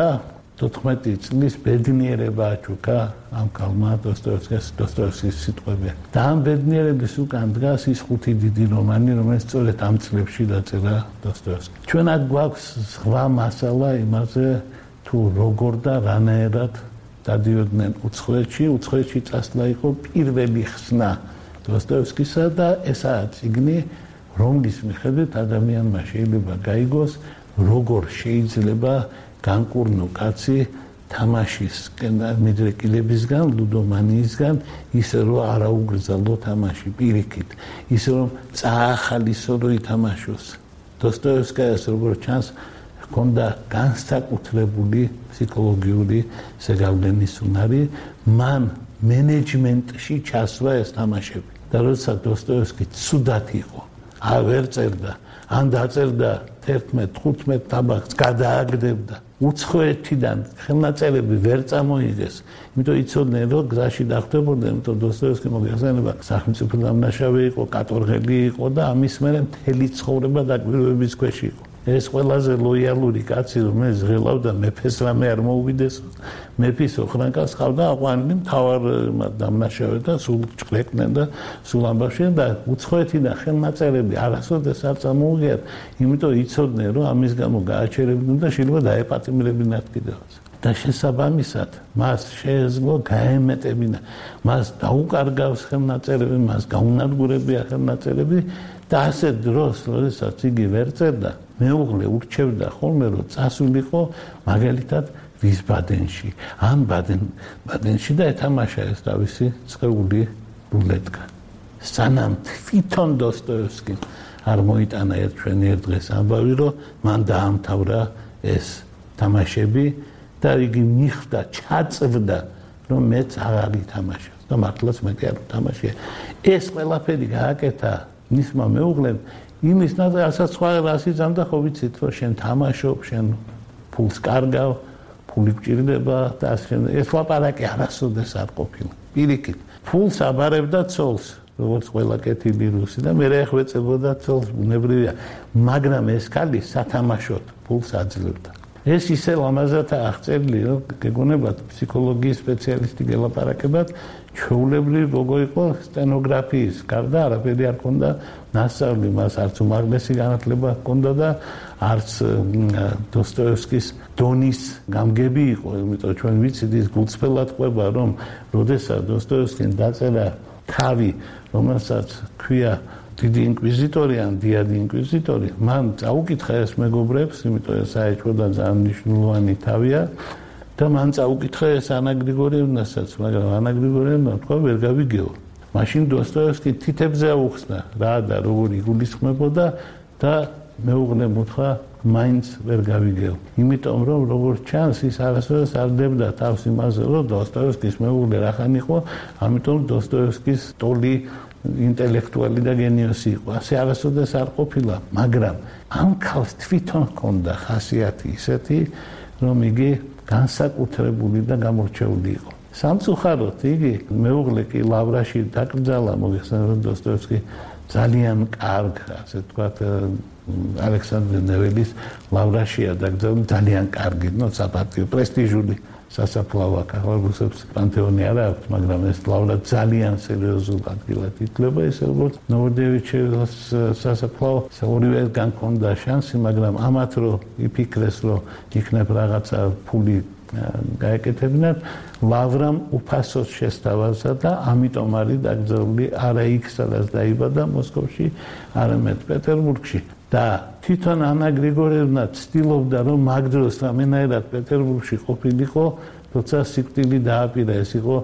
14 წლის ბედნიერება აჩუქა ამ ქალმა დოსტოევსკის სიტყვები. და ამ ბედნიერების უკან დგას ის 5 დიდი რომანი, რომელიც სწორედ ამ წლებში დაწერა დოსტოევსკი. ჩვენ აქ გვაქვს სხვა მასალა იმაზე, თუ როგორ და რანაირად დადიოდნენ უცხოეთში წასვლა იყო პირველი ხსნა დოსტოევსკისა და ესაა წიგნი, რომლის მიხედვით ადამიანმა შეიძლება გაიგოს, როგორ შეიძლება განკურნო კაცი თამაშის მიდრეკილებისგან, ლუდომანიისგან, ისე რომ არაუგრძელო თამაში პირიქით, ისე რომ წაახალისო რომ ითამაშოს. დოსტოევსკაიას როგორც ჩანს, ჰქონდა განსაკუთრებული ფსიქოლოგიური ზეგავლენის უნარი, მან მენეჯმენტში ჩასვა ეს თამაშები. და როდესაც დოსტოევსკი ცუდად იყო, ვერ წერდა, ან დაწერდა 11-15 თაბახს გადააგდებდა. უცხოეთიდან ხელნაწერები ვერ წამოიღეს, იმიტომ იცოდნენ, რომ გზაში დახვდებოდნენ, იმიტომ დოსტოევსკი მოგეხსენება სახელმწიფო დამნაშავე იყო, კატორღელი იყო და ამის მერე მთელი ცხოვრება დაკვირვების ქვეშ იყო. ეს ყველაზე ლოიალური კაცი რომელიც ღელავდა მეფეს რამე არ მოუვიდეს მეფის ოხრანკას ყავდა აყვანილი მთავარ დამნაშავედ და სულ ჭყლეკდნენ და სულ ამბავშენ და უცხოეთიდან ხელნაწერები არასოდეს არ წამოუღიათ იმიტომ იცოდნენ რომ ამის გამო გააჩერებდნენ და შეიძლება დაეპატიმრებინათ კიდევაც და შესაბამისად მას შეეძლო გაემეტებინა მას დაუკარგავს ხელნაწერები მას გაუნადგურებია ხელნაწერები და ასე დროს როდესაც იგი ვერ წერდა მეუღლე ურჩევდა ხოლმე რომ წასულიყო მაგალითად ვისბადენში ან ბადენში და ეთამაშა ეს თავისი წეული რულეტკა სანამ თვითონ დოსტოევსკიმ არ მოიტანა ერთ დღეს ამბავი რომ მან დაამთავრა ეს თამაშები და იგი მიხვდა ჩაწვდა რომ მეც აღარ ითამაშებს და მართლაც მეტი არ თამაშია ეს ყველაფერი გააკეთა მისმა მეუღლემ იმის ნაცვლად სხვა რას იზამდა ხო ვიცით რომ შენ თამაშობ შენ ფულს კარგავ ფული გჭირდება და ეს ლაპარაკი არასოდეს არ ყოფილა პირიქით ფულს აბარებდა ცოლს როგორც ყველა კეთილი რუსი და მე ეხვეწებოდა ცოლს ბუნებრივია მაგრამ ეს ქალი სათამაშოდ ფულს აძლევდა ეს ისე ლამაზად აღწერილი რომ გეგონებათ ფსიქოლოგიის სპეციალისტი გელაპარაკებათ ჩვეულებრივი გოგო იყო სტენოგრაფიის გარდა არაფერი არ ქონდა ნასწავლი მას არც უმაღლესი განათლება ჰქონდა და არც დოსტოევსკის დონის გამგები იყო იმიტომ ჩვენ ვიცით ის გულწრფელად ყვება რომ როდესაც დოსტოევსკიმ დაწერა თავი რომელსაც ქვია დიდი ინკვიზიტორი ან დიადი ინკვიზიტორი მან წაუკითხა ეს მეგობრებს იმიტომ რომ საერთოდ ძალიან მნიშვნელოვანი თავია და მან წაუკითხა ეს ანა გრიგორიევნასაც მაგრამ ანა გრიგორიევნა თქვა ვერ გავიგეო მაშინ დოსტოევსკი თითებზე აუხსნა რა და როგორი გულისხმებოდა და მეუღლემ უთხრა მაინც ვერ გავიგეო იმიტომ რომ როგორც ჩანს ის არასოდეს არ დებდა თავს იმაზე რომ დოსტოევსკის მეუღლე რახან იყო ამიტომ დოსტოევსკის ტოლი ინტელექტუალი და გენიოსი იყო ასე არასოდეს არ ყოფილა მაგრამ ამ ქალს თვითონ ჰქონდა ხასიათი ისეთი რომ იგი განსაკუთრებული და გამორჩეული იყო სამწუხაროდ იგი მეუღლე კი ლავრაში დაკრძალა მოგეხსენებათ დოსტოევსკი ძალიან კარგ ასე ვთქვათ ალექსანდრე ნეველის ლავრაშია დაკრძალული ძალიან კარგი საპატიო პრესტიჟული სასაფლაოა ახალგაზრდებს პანთეონი არ აქვს მაგრამ ეს ლავრა ძალიან სერიოზულ ადგილად ითვლება ისე როგორც ნოვოდევიჩის სასაფლაო ორივე განქონდა შანსი მაგრამ ამათ რომ იფიქრეს რომ იქნებ რაღაცა ფული გაეკეთებინათ ლავრამ უფასოდ შესთავაზა და ამიტომ არის დაკრძალული არა იქ სადაც დაიბადა მოსკოვში არამედ პეტერბურგში და თვითონ ანა გრიგორიევნა ცდილობდა რომ მაგ დროს რამენაირად პეტერბურგში ყოფილიყო როცა სიკვდილი დააპირა ეს იყო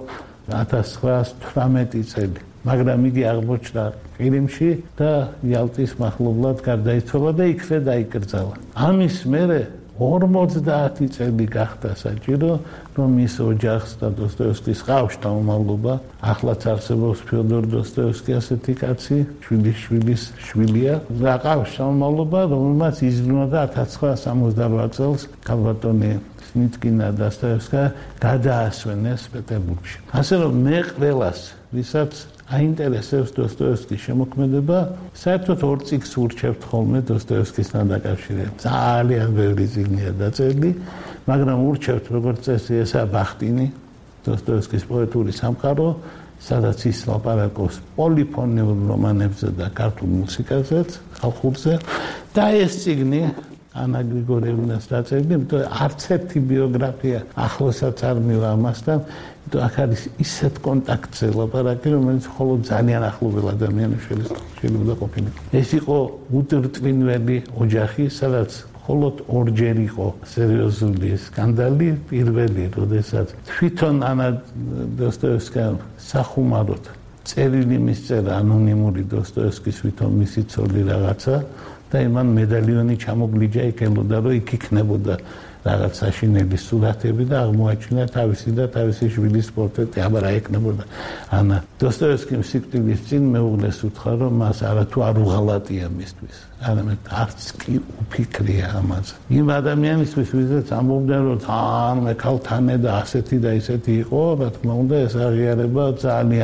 1918 წელი მაგრამ იგი აღმოჩნდა ყირიმში და იალტის მახლობლად გარდაიცვალა და იქვე დაიკრძალა ამის მერე 50 წელი გახდა საჭირო რომ ის ოჯახს და დოსტოევსკის ყავს დაუმალობა ახლაც არსებობს ფიოდორ დოსტოევსკი ასეთი კაცი შვილის შვილია და ყავს დაუმალობა რომელმაც იზრუნვა 1968 წელს ქალბატონი სნიტკინა დასტოევსკა გადაასვენეს პეტერბურგში ასე რომ მე ყველას ვისაც აინტერესებს დოსტოევსკის შემოქმედება საერთოდ ორ წიგნს ურჩევთ ხოლმე დოსტოევსკისთან დაკავშირებით ძალიან ბევრი წიგნია დაწერილი მაგრამ ურჩევთ როგორც წესი ესა ბახტინი დოსტოევსკის პოეტური სამყარო სადაც ის ლაპარაკობს პოლიფონიურ რომანებზე და ქართულ მუსიკაზეც ხალხურზე და ეს წიგნი ანა გრიგორიევნას დაწერილი იმიტომ არც ერთი ბიოგრაფია ახლოსაც არ მივა ამასთან აქ არის ისეთ კონტაქტზე ლაპარაკი რომელიც მხოლოდ ძალიან ახლობელ ადამიანებს შეიძლება ყოფილიყო ეს იყო უდრტვინველი ოჯახი სადაც მხოლოდ ორჯერ იყო სერიოზული სკანდალი პირველი როდესაც თვითონ ანა დოსტოევსკიმ სახუმაროდ წერილი მისწერა ანონიმური დოსტოევსკის თვითონ მისი ცოლი რაღაცა და იმან მედალიონი ჩამოგლიჯა იქ რომ იქ იქნებოდა რაღაც საშინელი სურათები და აღმოაჩინა თავისი და თავისი შვილის პორტრეტი აბა რა ეკნებოდა ანა დოსტოევსკიმ სიკვდილის წინ მეუღლეს უთხრა რომ მას არათუ არ უღალატია მისთვის არამედ არც კი უფიქრია ამაზე იმ ადამიანისთვის ვიზეც ამბობდა რომ თან მე ქალთანე და ასეთი და ისეთი იყო რა თქმა უნდა ეს აღიარება ძალიან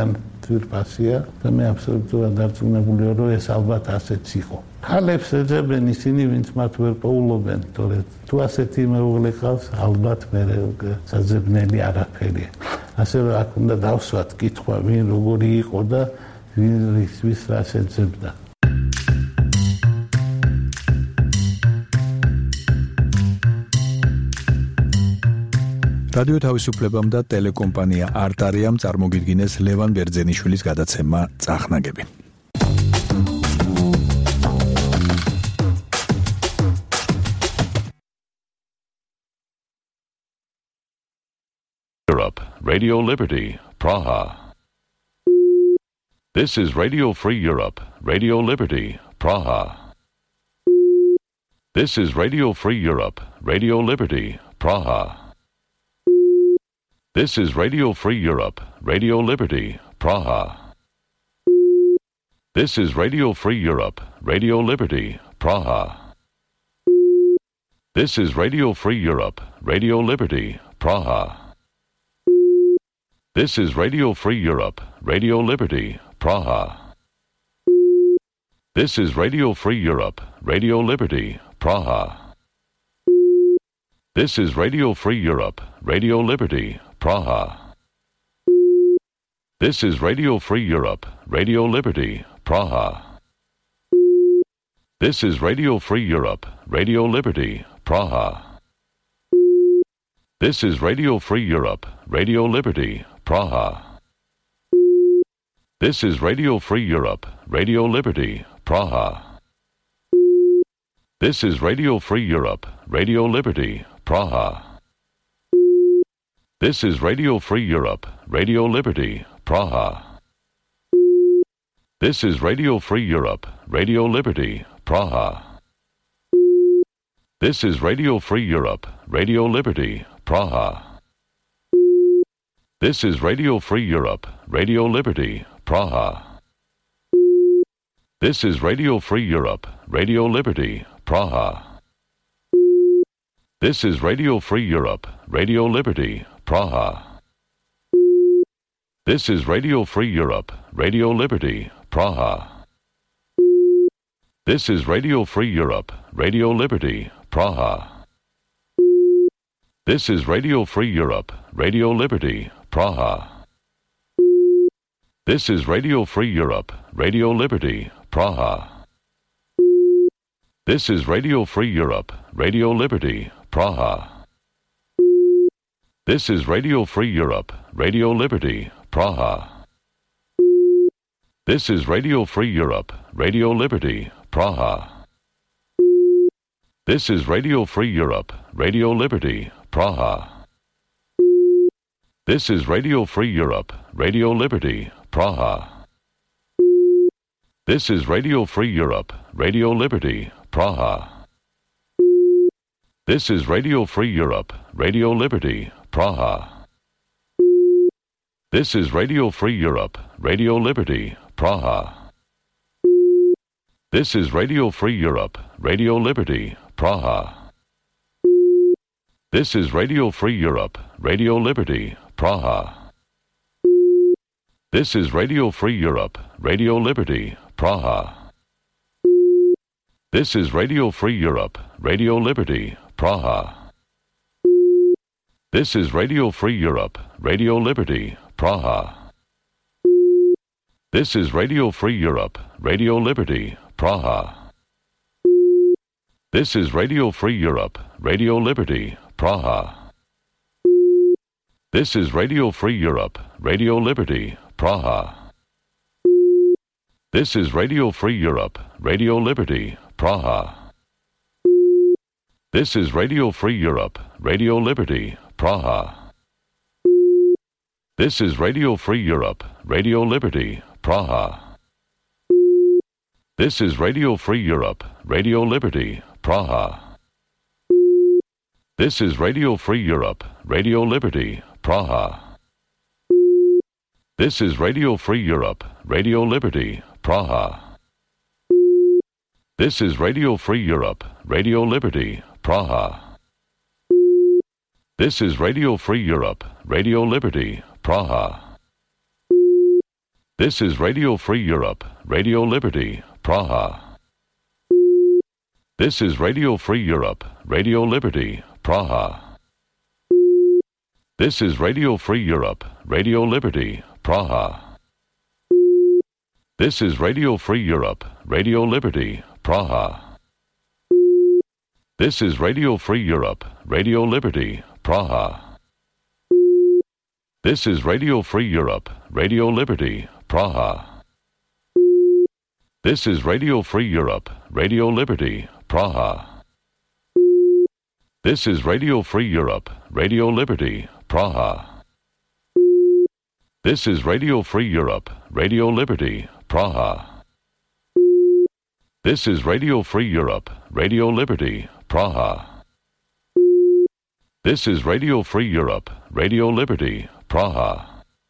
ძვირფასია და მე აბსოლუტურად დარწმუნებულია, რომ ეს ალბათ ასეც იყო. ქალებს ეძებენ ისინი, ვინც მათ ვერ პოულობენ, თორე თუ ასეთი მეუღლე ყავს, ალბათ მე საძებნელი არაფერია. ასე რომ აქ უნდა დავსვათ კითხვა, ვინ როგორი იყო და ვის რას ეძებდა. რადიო თავისუფლებამ და ტელეკომპანია არტარიამ წარმოგიდგინეს ლევან ბერძენიშვილის გადაცემა წახნაგები. Europe, Radio Liberty, Praha. This is Radio Free Europe, Radio Liberty, Praha. This is Radio Free Europe, Radio Liberty, Praha. This is Radio Free Europe, Radio Liberty, Praha. This is Radio Free Europe, Radio Liberty, Praha. This is Radio Free Europe, Radio Liberty, Praha. This is Radio Free Europe, Radio Liberty, Praha. This is Radio Free Europe, Radio Liberty, Praha. This is Radio Free Europe, Radio Liberty, Praha. This is Radio Free Europe, Radio Liberty, Praha. This is Radio Free Europe, Radio Liberty, Praha. This is Radio Free Europe, Radio Liberty, Praha. This is Radio Free Europe, Radio Liberty, Praha. This is Radio Free Europe, Radio Liberty, Praha. This is Radio Free Europe, Radio Liberty, Praha. This is Radio Free Europe, Radio Liberty, Praha. This is Radio Free Europe, Radio Liberty, Praha. This is Radio Free Europe, Radio Liberty, Praha. This is Radio Free Europe, Radio Liberty, Praha. This is Radio Free Europe, Radio Liberty, Praha. This is Radio Free Europe, Radio Liberty, Praha. This is Radio Free Europe, Radio Liberty, Praha. This is Radio Free Europe, Radio Liberty, Praha. This is Radio Free Europe, Radio Liberty, Praha. This is Radio Free Europe, Radio Liberty, Praha. This is Radio Free Europe, Radio Liberty, Praha. This is Radio Free Europe, Radio Liberty, Praha. This is Radio Free Europe, Radio Liberty, Praha. This is Radio Free Europe, Radio Liberty, Praha. This is Radio Free Europe, Radio Liberty, Praha. This is Radio Free Europe, Radio Liberty, Praha. This is Radio Free Europe, Radio Liberty, Praha. This is Radio Free Europe, Radio Liberty, Praha. This is Radio Free Europe, Radio Liberty, Praha. This is Radio Free Europe, Radio Liberty, Praha. This is Radio Free Europe, Radio Liberty, Praha. This is Radio Free Europe, Radio Liberty, Praha. This is Radio Free Europe, Radio Liberty, Praha. This is Radio Free Europe, Radio Liberty, Praha. This is Radio Free Europe, Radio Liberty, Praha. This is Radio Free Europe, Radio Liberty, Praha. This is Radio Free Europe, Radio Liberty, Praha. This is Radio Free Europe, Radio Liberty, Praha. This is Radio Free Europe, Radio Liberty, Praha. This is Radio Free Europe, Radio Liberty, Praha. This is Radio Free Europe, Radio Liberty, Praha. This is Radio Free Europe, Radio Liberty, Praha. This is Radio Free Europe, Radio Liberty, Praha. This is Radio Free Europe, Radio Liberty, Praha. This is Radio Free Europe, Radio Liberty, Praha. This is Radio Free Europe, Radio Liberty, Praha. This is Radio Free Europe, Radio Liberty, Praha. This is Radio Free Europe, Radio Liberty, Praha. This is Radio Free Europe, Radio Liberty, Praha. This is Radio Free Europe, Radio Liberty, Praha. This is Radio Free Europe, Radio Liberty, Praha. This is Radio Free Europe, Radio Liberty, Praha. This is Radio Free Europe, Radio Liberty, Praha. This is Radio Free Europe, Radio Liberty, Praha.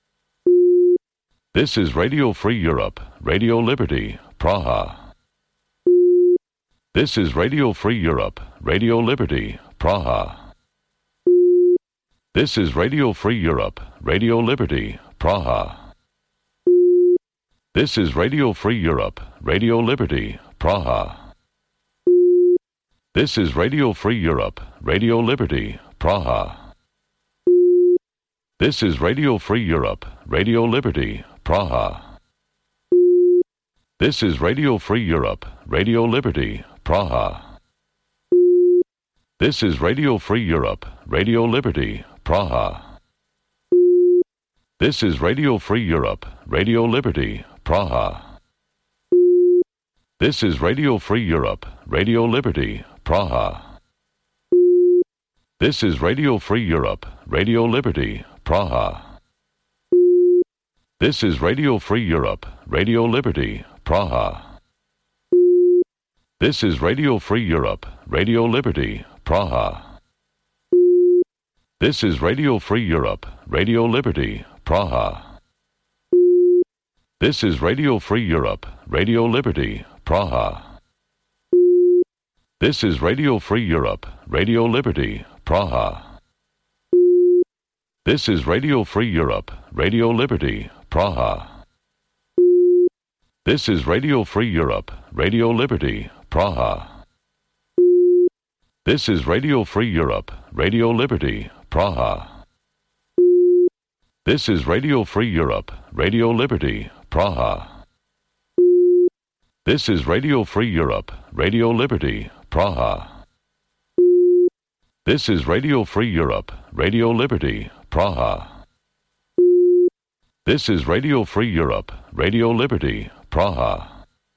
This is Radio Free Europe, Radio Liberty, Praha. This is Radio Free Europe, Radio Liberty, Praha. This is Radio Free Europe, Radio Liberty, Praha. This is Radio Free Europe, Radio Liberty, Praha. This is Radio Free Europe, Radio Liberty, Praha. This is Radio Free Europe, Radio Liberty, Praha. This is Radio Free Europe, Radio Liberty, Praha. This is Radio Free Europe, Radio Liberty, Praha. This is Radio Free Europe, Radio Liberty, Praha. This is Radio Free Europe, Radio Liberty, Praha. This is Radio Free Europe, Radio Liberty, Praha. This is Radio Free Europe, Radio Liberty, Praha. This is Radio Free Europe, Radio Liberty, Praha. This is Radio Free Europe, Radio Liberty, Praha. This is Radio Free Europe, Radio Liberty, Praha. This is Radio Free Europe, Radio Liberty, Praha. This is Radio Free Europe, Radio Liberty, Praha. This is Radio Free Europe, Radio Liberty, Praha. This is Radio Free Europe, Radio Liberty, Praha. This is Radio Free Europe, Radio Liberty, Praha. This is Radio Free Europe, Radio Liberty, Praha. This is Radio Free Europe, Radio Liberty, Praha. This is Radio Free Europe, Radio Liberty, Praha.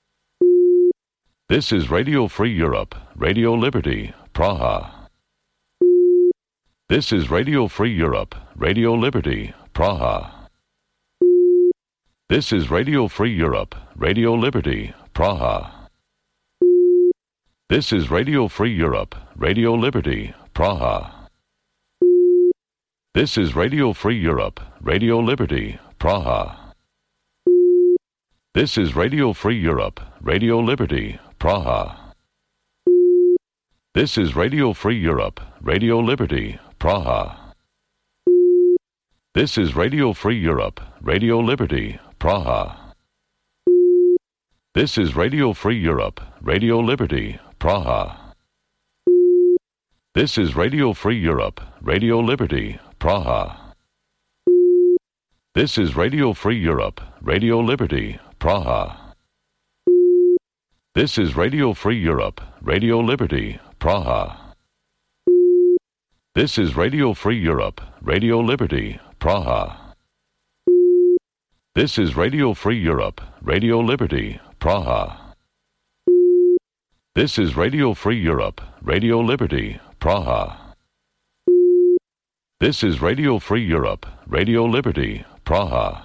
This is Radio Free Europe, Radio Liberty, Praha. This is Radio Free Europe, Radio Liberty, Praha. This is Radio Free Europe, Radio Liberty, Praha. This is Radio Free Europe, Radio Liberty, Praha. This is Radio Free Europe, Radio Liberty, Praha. This is Radio Free Europe, Radio Liberty, Praha. This is Radio Free Europe, Radio Liberty, Praha. This is Radio Free Europe, Radio Liberty, Praha. This is Radio Free Europe, Radio Liberty, Praha. This is Radio Free Europe, Radio Liberty, Praha. This is Radio Free Europe, Radio Liberty, Praha. This is Radio Free Europe, Radio Liberty, Praha. This is Radio Free Europe, Radio Liberty, Praha. This is Radio Free Europe, Radio Liberty, Praha. This is Radio Free Europe, Radio Liberty, Praha. This is Radio Free Europe, Radio Liberty, Praha.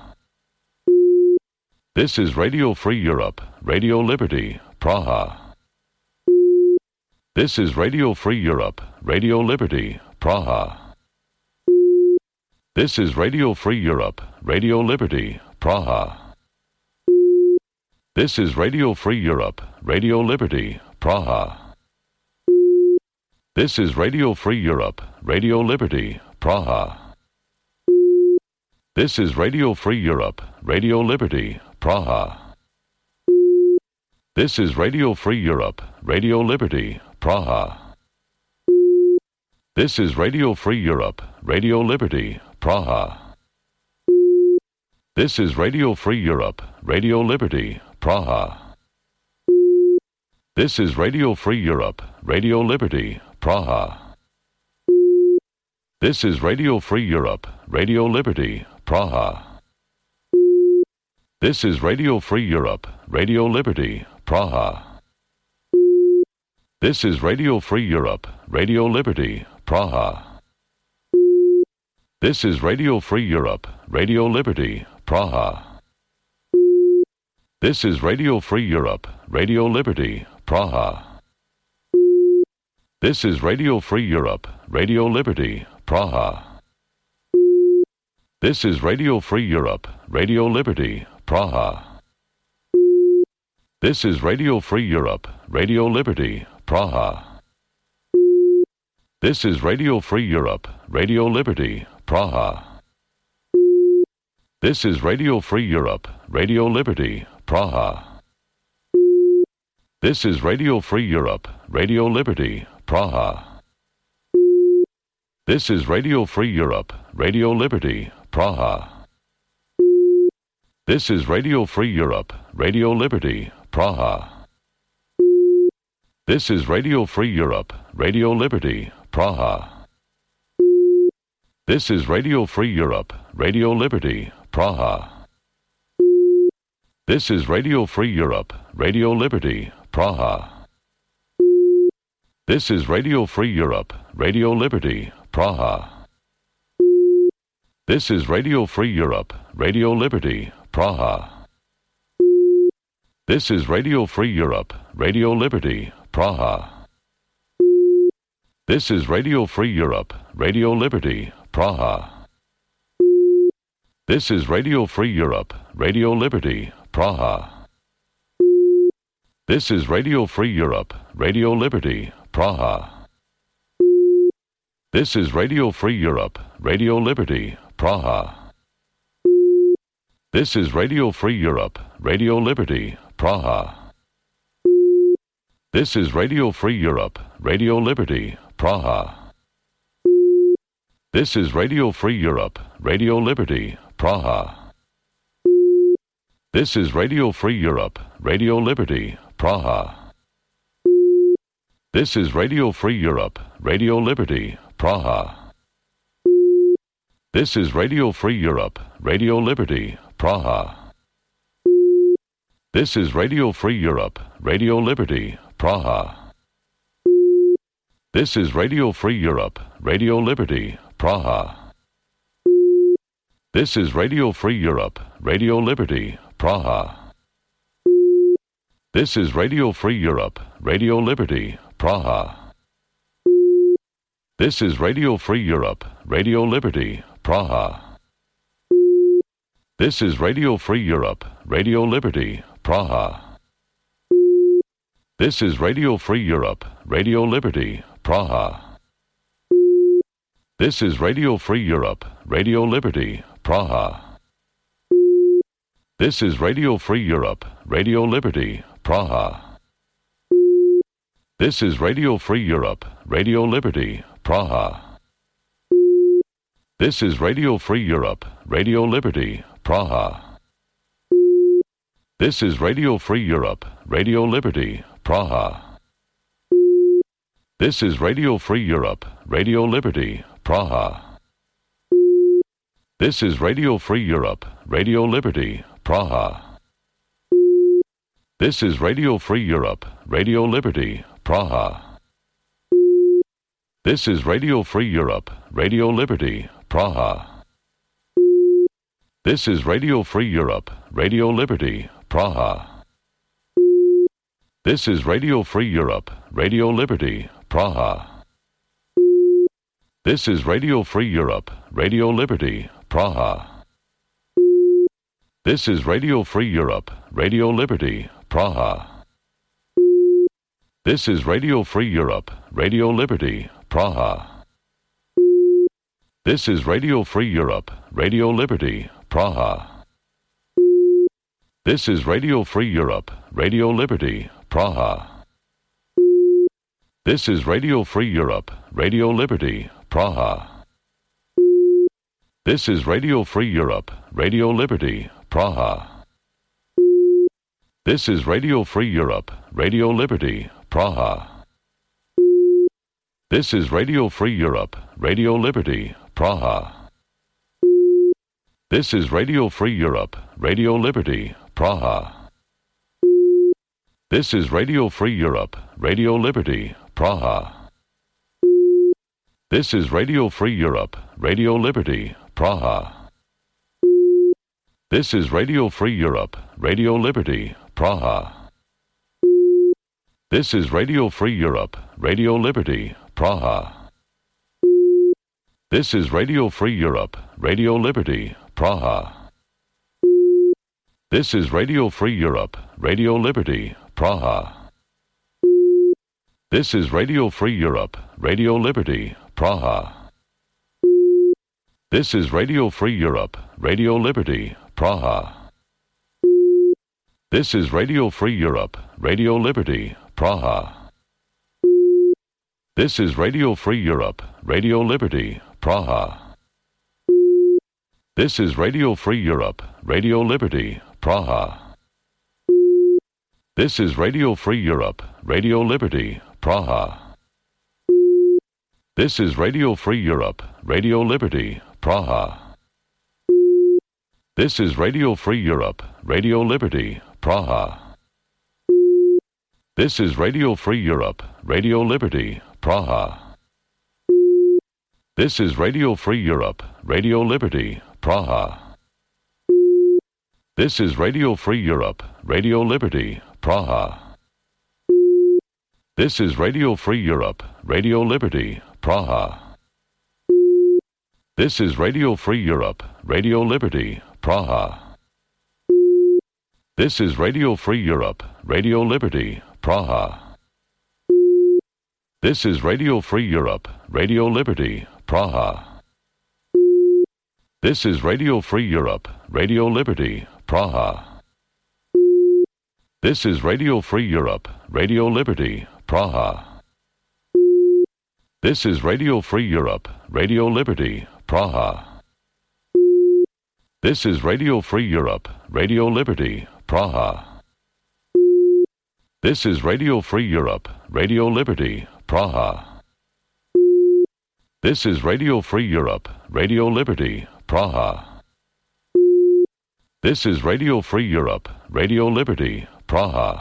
This is Radio Free Europe, Radio Liberty, Praha. This is Radio Free Europe, Radio Liberty, Praha. This is Radio Free Europe, Radio Liberty, Praha. This is Radio Free Europe, Radio Liberty, Praha. This is Radio Free Europe, Radio Liberty, Praha. This is Radio Free Europe, Radio Liberty, Praha. This is Radio Free Europe, Radio Liberty, Praha. This is Radio Free Europe, Radio Liberty, Praha. This is Radio Free Europe, Radio Liberty, Praha. This is Radio Free Europe, Radio Liberty, Praha. This is Radio Free Europe, Radio Liberty, Praha. This is Radio Free Europe, Radio Liberty, Praha. This is Radio Free Europe, Radio Liberty, Praha. This is Radio Free Europe, Radio Liberty, Praha. This is Radio Free Europe, Radio Liberty, Praha. This is Radio Free Europe, Radio Liberty, Praha. This is Radio Free Europe, Radio Liberty, Praha. This is Radio Free Europe, Radio Liberty, Praha. This is Radio Free Europe, Radio Liberty, Praha. This is Radio Free Europe, Radio Liberty, Praha. This is Radio Free Europe, Radio Liberty, Praha. This is Radio Free Europe, Radio Liberty, Praha. This is Radio Free Europe, Radio Liberty, Praha. This is Radio Free Europe, Radio Liberty, Praha. This is Radio Free Europe, Radio Liberty, Praha. This is Radio Free Europe, Radio Liberty, Praha. This is Radio Free Europe, Radio Liberty, Praha. This is Radio Free Europe, Radio Liberty, Praha. This is Radio Free Europe, Radio Liberty, Praha. This is Radio Free Europe, Radio Liberty, Praha. This is Radio Free Europe, Radio Liberty, Praha. This is Radio Free Europe, Radio Liberty, Praha. This is Radio Free Europe, Radio Liberty, Praha. This is Radio Free Europe, Radio Liberty, Praha. This is Radio Free Europe, Radio Liberty, Praha. This is Radio Free Europe, Radio Liberty, Praha. This is Radio Free Europe, Radio Liberty, Praha. This is Radio Free Europe, Radio Liberty, Praha. This is Radio Free Europe, Radio Liberty, Praha. This is Radio Free Europe, Radio Liberty, Praha. This is Radio Free Europe, Radio Liberty, Praha. This is Radio Free Europe, Radio Liberty, Praha. This is Radio Free Europe, Radio Liberty, Praha. This is Radio Free Europe, Radio Liberty, Praha. This is Radio Free Europe, Radio Liberty, Praha. This is Radio Free Europe, Radio Liberty, Praha. This is Radio Free Europe, Radio Liberty, Praha. This is Radio Free Europe, Radio Liberty, Praha. This is Radio Free Europe, Radio Liberty, Praha. This is Radio Free Europe, Radio Liberty, Praha. This is Radio Free Europe, Radio Liberty, Praha. This is Radio Free Europe, Radio Liberty, Praha. This is Radio Free Europe, Radio Liberty, Praha. This is Radio Free Europe, Radio Liberty, Praha. This is Radio Free Europe, Radio Liberty, Praha. This is Radio Free Europe, Radio Liberty, Praha. This is Radio Free Europe, Radio Liberty, Praha. This is Radio Free Europe, Radio Liberty, Praha. This is Radio Free Europe, Radio Liberty, Praha. This is Radio Free Europe, Radio Liberty, Praha. This is Radio Free Europe, Radio Liberty, Praha. This is Radio Free Europe, Radio Liberty, Praha. This is Radio Free Europe, Radio Liberty, Praha. This is Radio Free Europe, Radio Liberty, Praha. This is Radio Free Europe, Radio Liberty, Praha. This is Radio Free Europe, Radio Liberty, Praha. This is Radio Free Europe, Radio Liberty, Praha. This is Radio Free Europe, Radio Liberty, Praha. This is Radio Free Europe, Radio Liberty, Praha. This is Radio Free Europe, Radio Liberty, Praha. This is Radio Free Europe, Radio Liberty, Praha. This is Radio Free Europe, Radio Liberty, Praha. This is Radio Free Europe, Radio Liberty, Praha. This is Radio Free Europe, Radio Liberty, Praha. This is Radio Free Europe, Radio Liberty, Praha. This is Radio Free Europe, Radio Liberty, Praha. This is Radio Free Europe, Radio Liberty, Praha. This is Radio Free Europe, Radio Liberty, Praha. This is Radio Free Europe, Radio Liberty, Praha. This is Radio Free Europe, Radio Liberty, Praha. This is Radio Free Europe, Radio Liberty, Praha. This is Radio Free Europe, Radio Liberty, Praha. This is Radio Free Europe, Radio Liberty, Praha. This is Radio Free Europe, Radio Liberty, Praha. This is Radio Free Europe, Radio Liberty, Praha. This is Radio Free Europe, Radio Liberty, Praha. This is Radio Free Europe, Radio Liberty, Praha. This is Radio Free Europe, Radio Liberty, Praha. This is Radio Free Europe, Radio Liberty, Praha. This is Radio Free Europe, Radio Liberty, Praha. This is Radio Free Europe, Radio Liberty, Praha. This is Radio Free Europe, Radio Liberty, Praha. This is Radio Free Europe, Radio Liberty, Praha. This is Radio Free Europe, Radio Liberty, Praha. This is Radio Free Europe, Radio Liberty, Praha.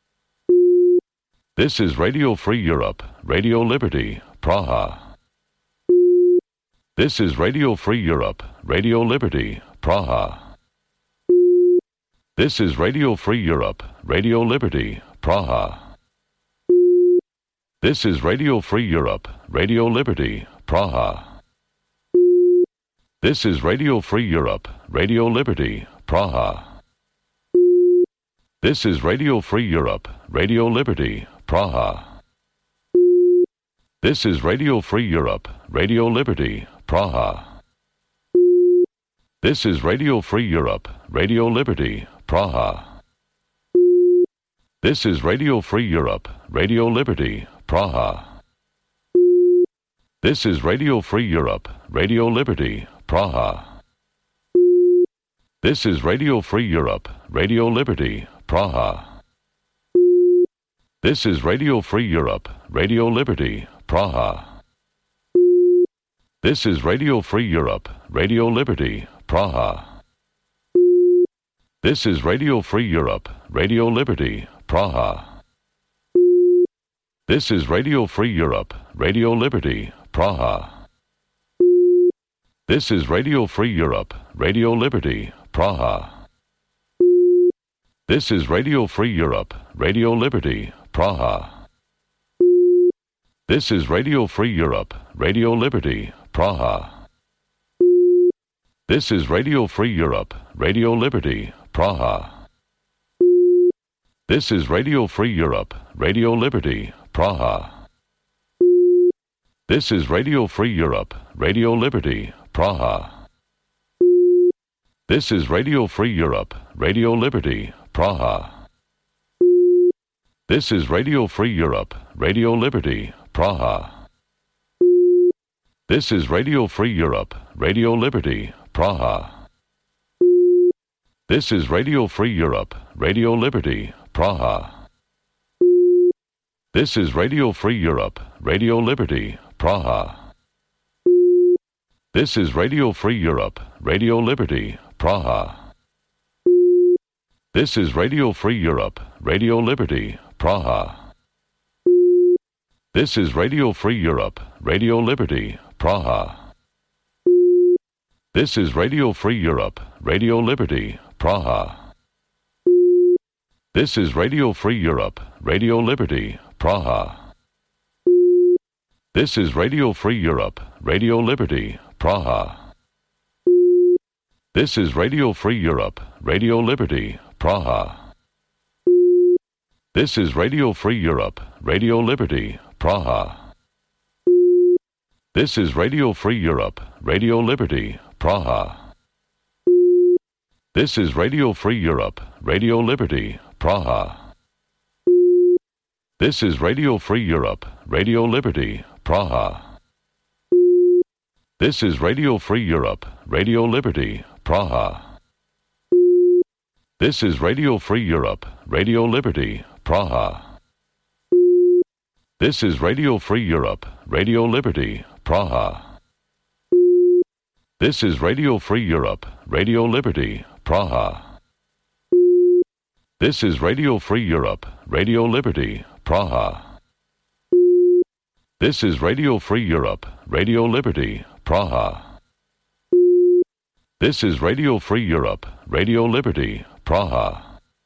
This is Radio Free Europe, Radio Liberty, Praha. This is Radio Free Europe, Radio Liberty, Praha. This is Radio Free Europe, Radio Liberty, Praha. This is Radio Free Europe, Radio Liberty, Praha. This is Radio Free Europe, Radio Liberty, Praha. This is Radio Free Europe, Radio Liberty, Praha. This is Radio Free Europe, Radio Liberty, Praha. This is Radio Free Europe, Radio Liberty, Praha. This is Radio Free Europe, Radio Liberty, Praha. This is Radio Free Europe, Radio Liberty, Praha. This is Radio Free Europe, Radio Liberty, Praha. This is Radio Free Europe, Radio Liberty, Praha. This is Radio Free Europe, Radio Liberty, Praha. This is Radio Free Europe, Radio Liberty, Praha. This is Radio Free Europe, Radio Liberty, Praha. This is Radio Free Europe, Radio Liberty, Praha. This is Radio Free Europe, Radio Liberty, Praha. This is Radio Free Europe, Radio Liberty, Praha. This is Radio Free Europe, Radio Liberty, Praha. This is Radio Free Europe, Radio Liberty, Praha. This is Radio Free Europe, Radio Liberty, Praha. This is Radio Free Europe, Radio Liberty, Praha. This is Radio Free Europe, Radio Liberty, Praha. This is Radio Free Europe, Radio Liberty, Praha. This is Radio Free Europe, Radio Liberty, Praha. This is Radio Free Europe, Radio Liberty, Praha. This is Radio Free Europe, Radio Liberty, Praha. This is Radio Free Europe, Radio Liberty, Praha. This is Radio Free Europe, Radio Liberty, Praha. This is Radio Free Europe, Radio Liberty, Praha. This is Radio Free Europe, Radio Liberty, Praha. This is Radio Free Europe, Radio Liberty, Praha. This is Radio Free Europe, Radio Liberty, Praha. This is Radio Free Europe, Radio Liberty, Praha. This is Radio Free Europe, Radio Liberty, Praha. This is Radio Free Europe, Radio Liberty, Praha. This is Radio Free Europe, Radio Liberty, Praha. This is Radio Free Europe, Radio Liberty, Praha. This is Radio Free Europe, Radio Liberty, Praha. This is Radio Free Europe, Radio Liberty, Praha. This is Radio Free Europe, Radio Liberty, Praha. This is Radio Free Europe, Radio Liberty, Praha. This is Radio Free Europe, Radio Liberty, Praha. This is Radio Free Europe, Radio Liberty, Praha.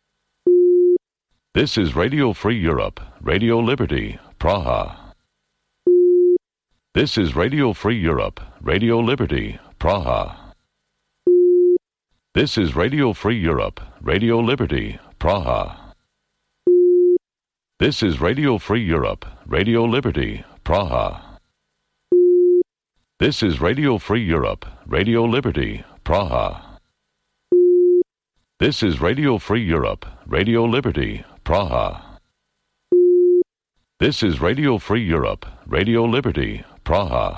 This is Radio Free Europe, Radio Liberty, Praha. This is Radio Free Europe, Radio Liberty, Praha. This is Radio Free Europe, Radio Liberty, Praha. This is Radio Free Europe, Radio Liberty, Praha. This is Radio Free Europe, Radio Liberty, Praha. This is Radio Free Europe, Radio Liberty, Praha. This is Radio Free Europe, Radio Liberty, Praha.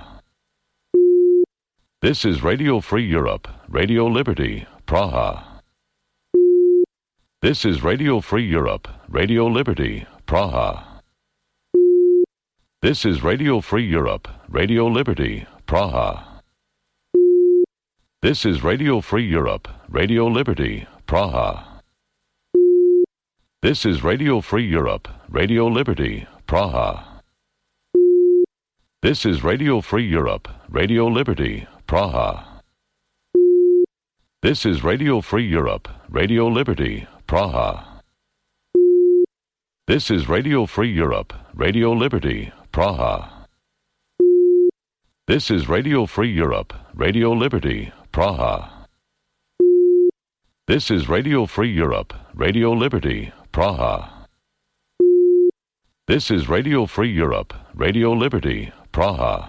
This is Radio Free Europe, Radio Liberty, Praha. This is Radio Free Europe, Radio Liberty, Praha. This is Radio Free Europe, Radio Liberty, Praha. This is Radio Free Europe, Radio Liberty, Praha. This is Radio Free Europe, Radio Liberty, Praha. This is Radio Free Europe, Radio Liberty, Praha. This is Radio Free Europe, Radio Liberty, Praha. This is Radio Free Europe, Radio Liberty, Praha. This is Radio Free Europe, Radio Liberty, Praha. This is Radio Free Europe, Radio Liberty, Praha. This is Radio Free Europe, Radio Liberty, Praha.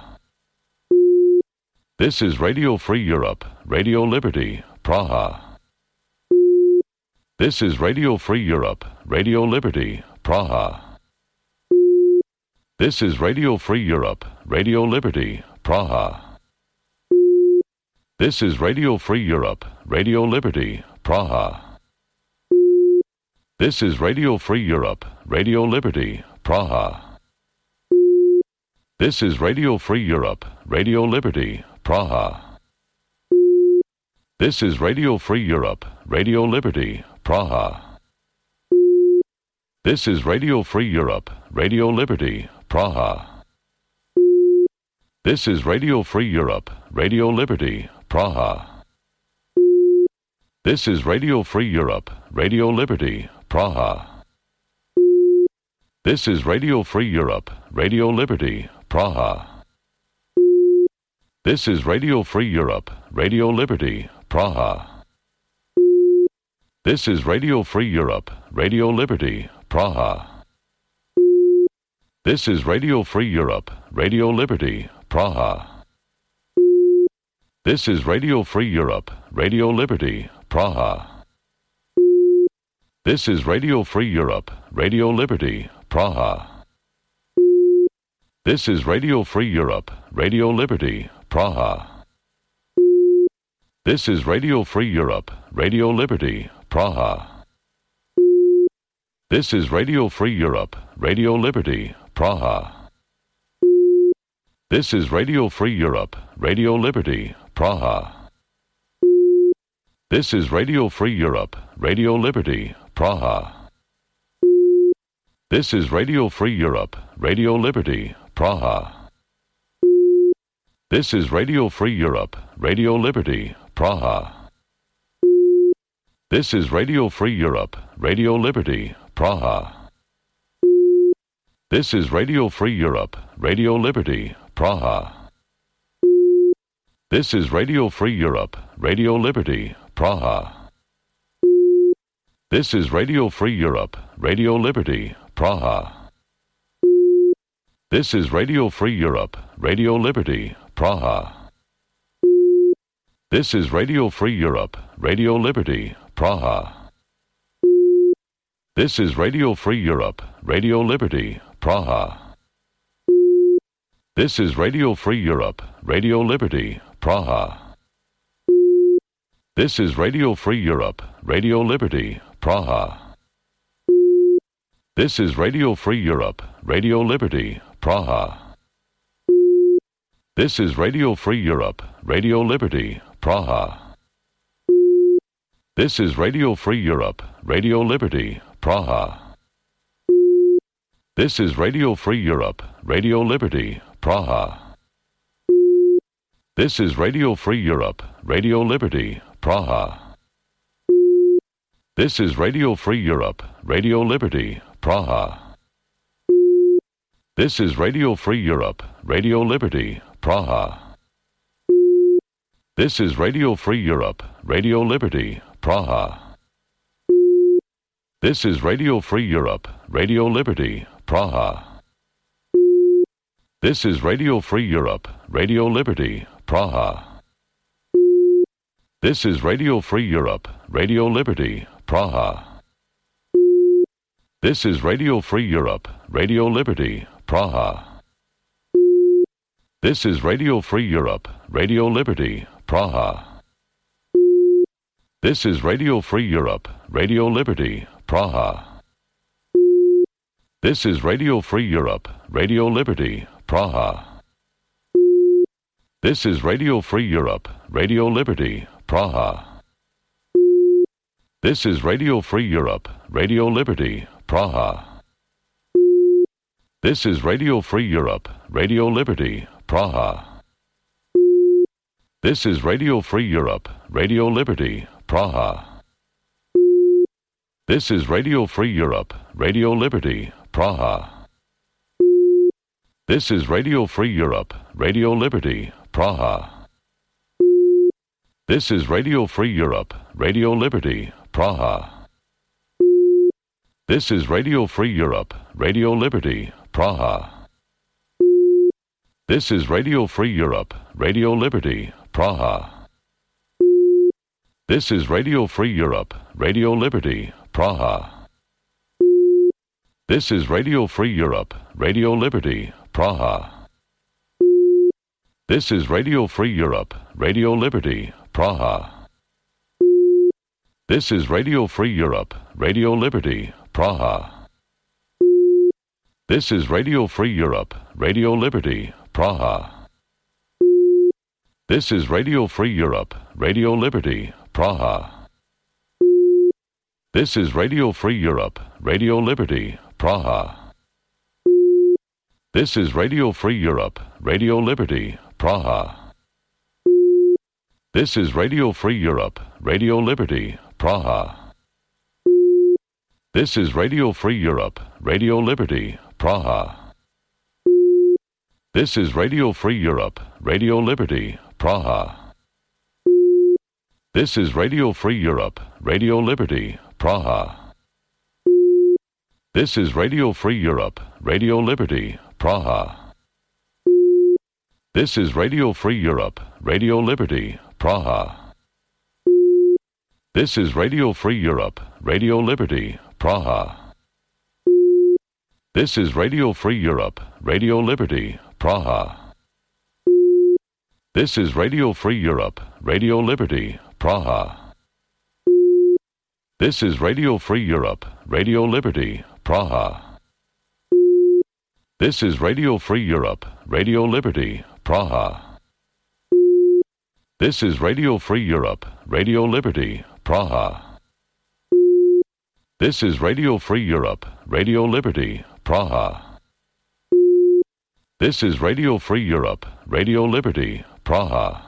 This is Radio Free Europe, Radio Liberty, Praha. This is Radio Free Europe, Radio Liberty, Praha. This is Radio Free Europe, Radio Liberty, Praha. This is Radio Free Europe, Radio Liberty, Praha. This is Radio Free Europe, Radio Liberty, Praha. This is Radio Free Europe, Radio Liberty, Praha. This is Radio Free Europe, Radio Liberty, Praha. This is Radio Free Europe, Radio Liberty, Praha. This is Radio Free Europe, Radio Liberty, Praha. This is Radio Free Europe, Radio Liberty, Praha. This is Radio Free Europe, Radio Liberty, Praha. This is Radio Free Europe, Radio Liberty, Praha. This is Radio Free Europe, Radio Liberty, Praha. This is Radio Free Europe, Radio Liberty, Praha. This is Radio Free Europe, Radio Liberty, Praha. This is Radio Free Europe, Radio Liberty, Praha. This is Radio Free Europe, Radio Liberty, Praha. This is Radio Free Europe, Radio Liberty, Praha. This is Radio Free Europe, Radio Liberty, Praha. This is Radio Free Europe, Radio Liberty, Praha. This is Radio Free Europe, Radio Liberty, Praha. This is Radio Free Europe, Radio Liberty, Praha. This is Radio Free Europe, Radio Liberty, Praha. This is Radio Free Europe, Radio Liberty, Praha. This is Radio Free Europe, Radio Liberty, Praha. This is Radio Free Europe, Radio Liberty, Praha. This is Radio Free Europe, Radio Liberty, Praha. This is Radio Free Europe, Radio Liberty, Praha. This is Radio Free Europe, Radio Liberty, Praha. This is Radio Free Europe, Radio Liberty, Praha. This is Radio Free Europe, Radio Liberty, Praha. This is Radio Free Europe, Radio Liberty, Praha. This is Radio Free Europe, Radio Liberty, Praha. This is Radio Free Europe, Radio Liberty, Praha. This is Radio Free Europe, Radio Liberty, Praha. This is Radio Free Europe, Radio Liberty, Praha. This is Radio Free Europe, Radio Liberty, Praha. This is Radio Free Europe, Radio Liberty, Praha. This is Radio Free Europe, Radio Liberty, Praha. This is Radio Free Europe, Radio Liberty, Praha. This is Radio Free Europe, Radio Liberty, Praha. This is Radio Free Europe, Radio Liberty, Praha. This is Radio Free Europe, Radio Liberty, Praha. This is Radio Free Europe, Radio Liberty, Praha. This is Radio Free Europe, Radio Liberty, Praha. This is Radio Free Europe, Radio Liberty, Praha. This is Radio Free Europe, Radio Liberty, Praha. This is Radio Free Europe, Radio Liberty, Praha. This is Radio Free Europe, Radio Liberty, Praha. This is Radio Free Europe, Radio Liberty, Praha. This is Radio Free Europe, Radio Liberty, Praha. This is Radio Free Europe, Radio Liberty, Praha. This is Radio Free Europe, Radio Liberty, Praha. This is Radio Free Europe, Radio Liberty, Praha. This is Radio Free Europe, Radio Liberty, Praha. This is Radio Free Europe, Radio Liberty, Praha. This is Radio Free Europe, Radio Liberty, Praha. This is Radio Free Europe, Radio Liberty, Praha. This is Radio Free Europe, Radio Liberty, Praha. This is Radio Free Europe, Radio Liberty, Praha. This is Radio Free Europe, Radio Liberty, Praha. This is Radio Free Europe, Radio Liberty, Praha. This is Radio Free Europe, Radio Liberty, Praha. This is Radio Free Europe, Radio Liberty, Praha. This is Radio Free Europe, Radio Liberty, Praha. This is Radio Free Europe, Radio Liberty, Praha. This is Radio Free Europe, Radio Liberty, Praha. This is Radio Free Europe, Radio Liberty, Praha. This is Radio Free Europe, Radio Liberty, Praha. This is Radio Free Europe, Radio Liberty, Praha. This is Radio Free Europe, Radio Liberty, Praha. This is Radio Free Europe, Radio Liberty, Praha. This is Radio Free Europe, Radio Liberty, Praha. This is Radio Free Europe, Radio Liberty, Praha. This is Radio Free Europe, Radio Liberty, Praha. This is Radio Free Europe, Radio Liberty, Praha. This is Radio Free Europe, Radio Liberty, Praha. This is Radio Free Europe, Radio Liberty, Praha.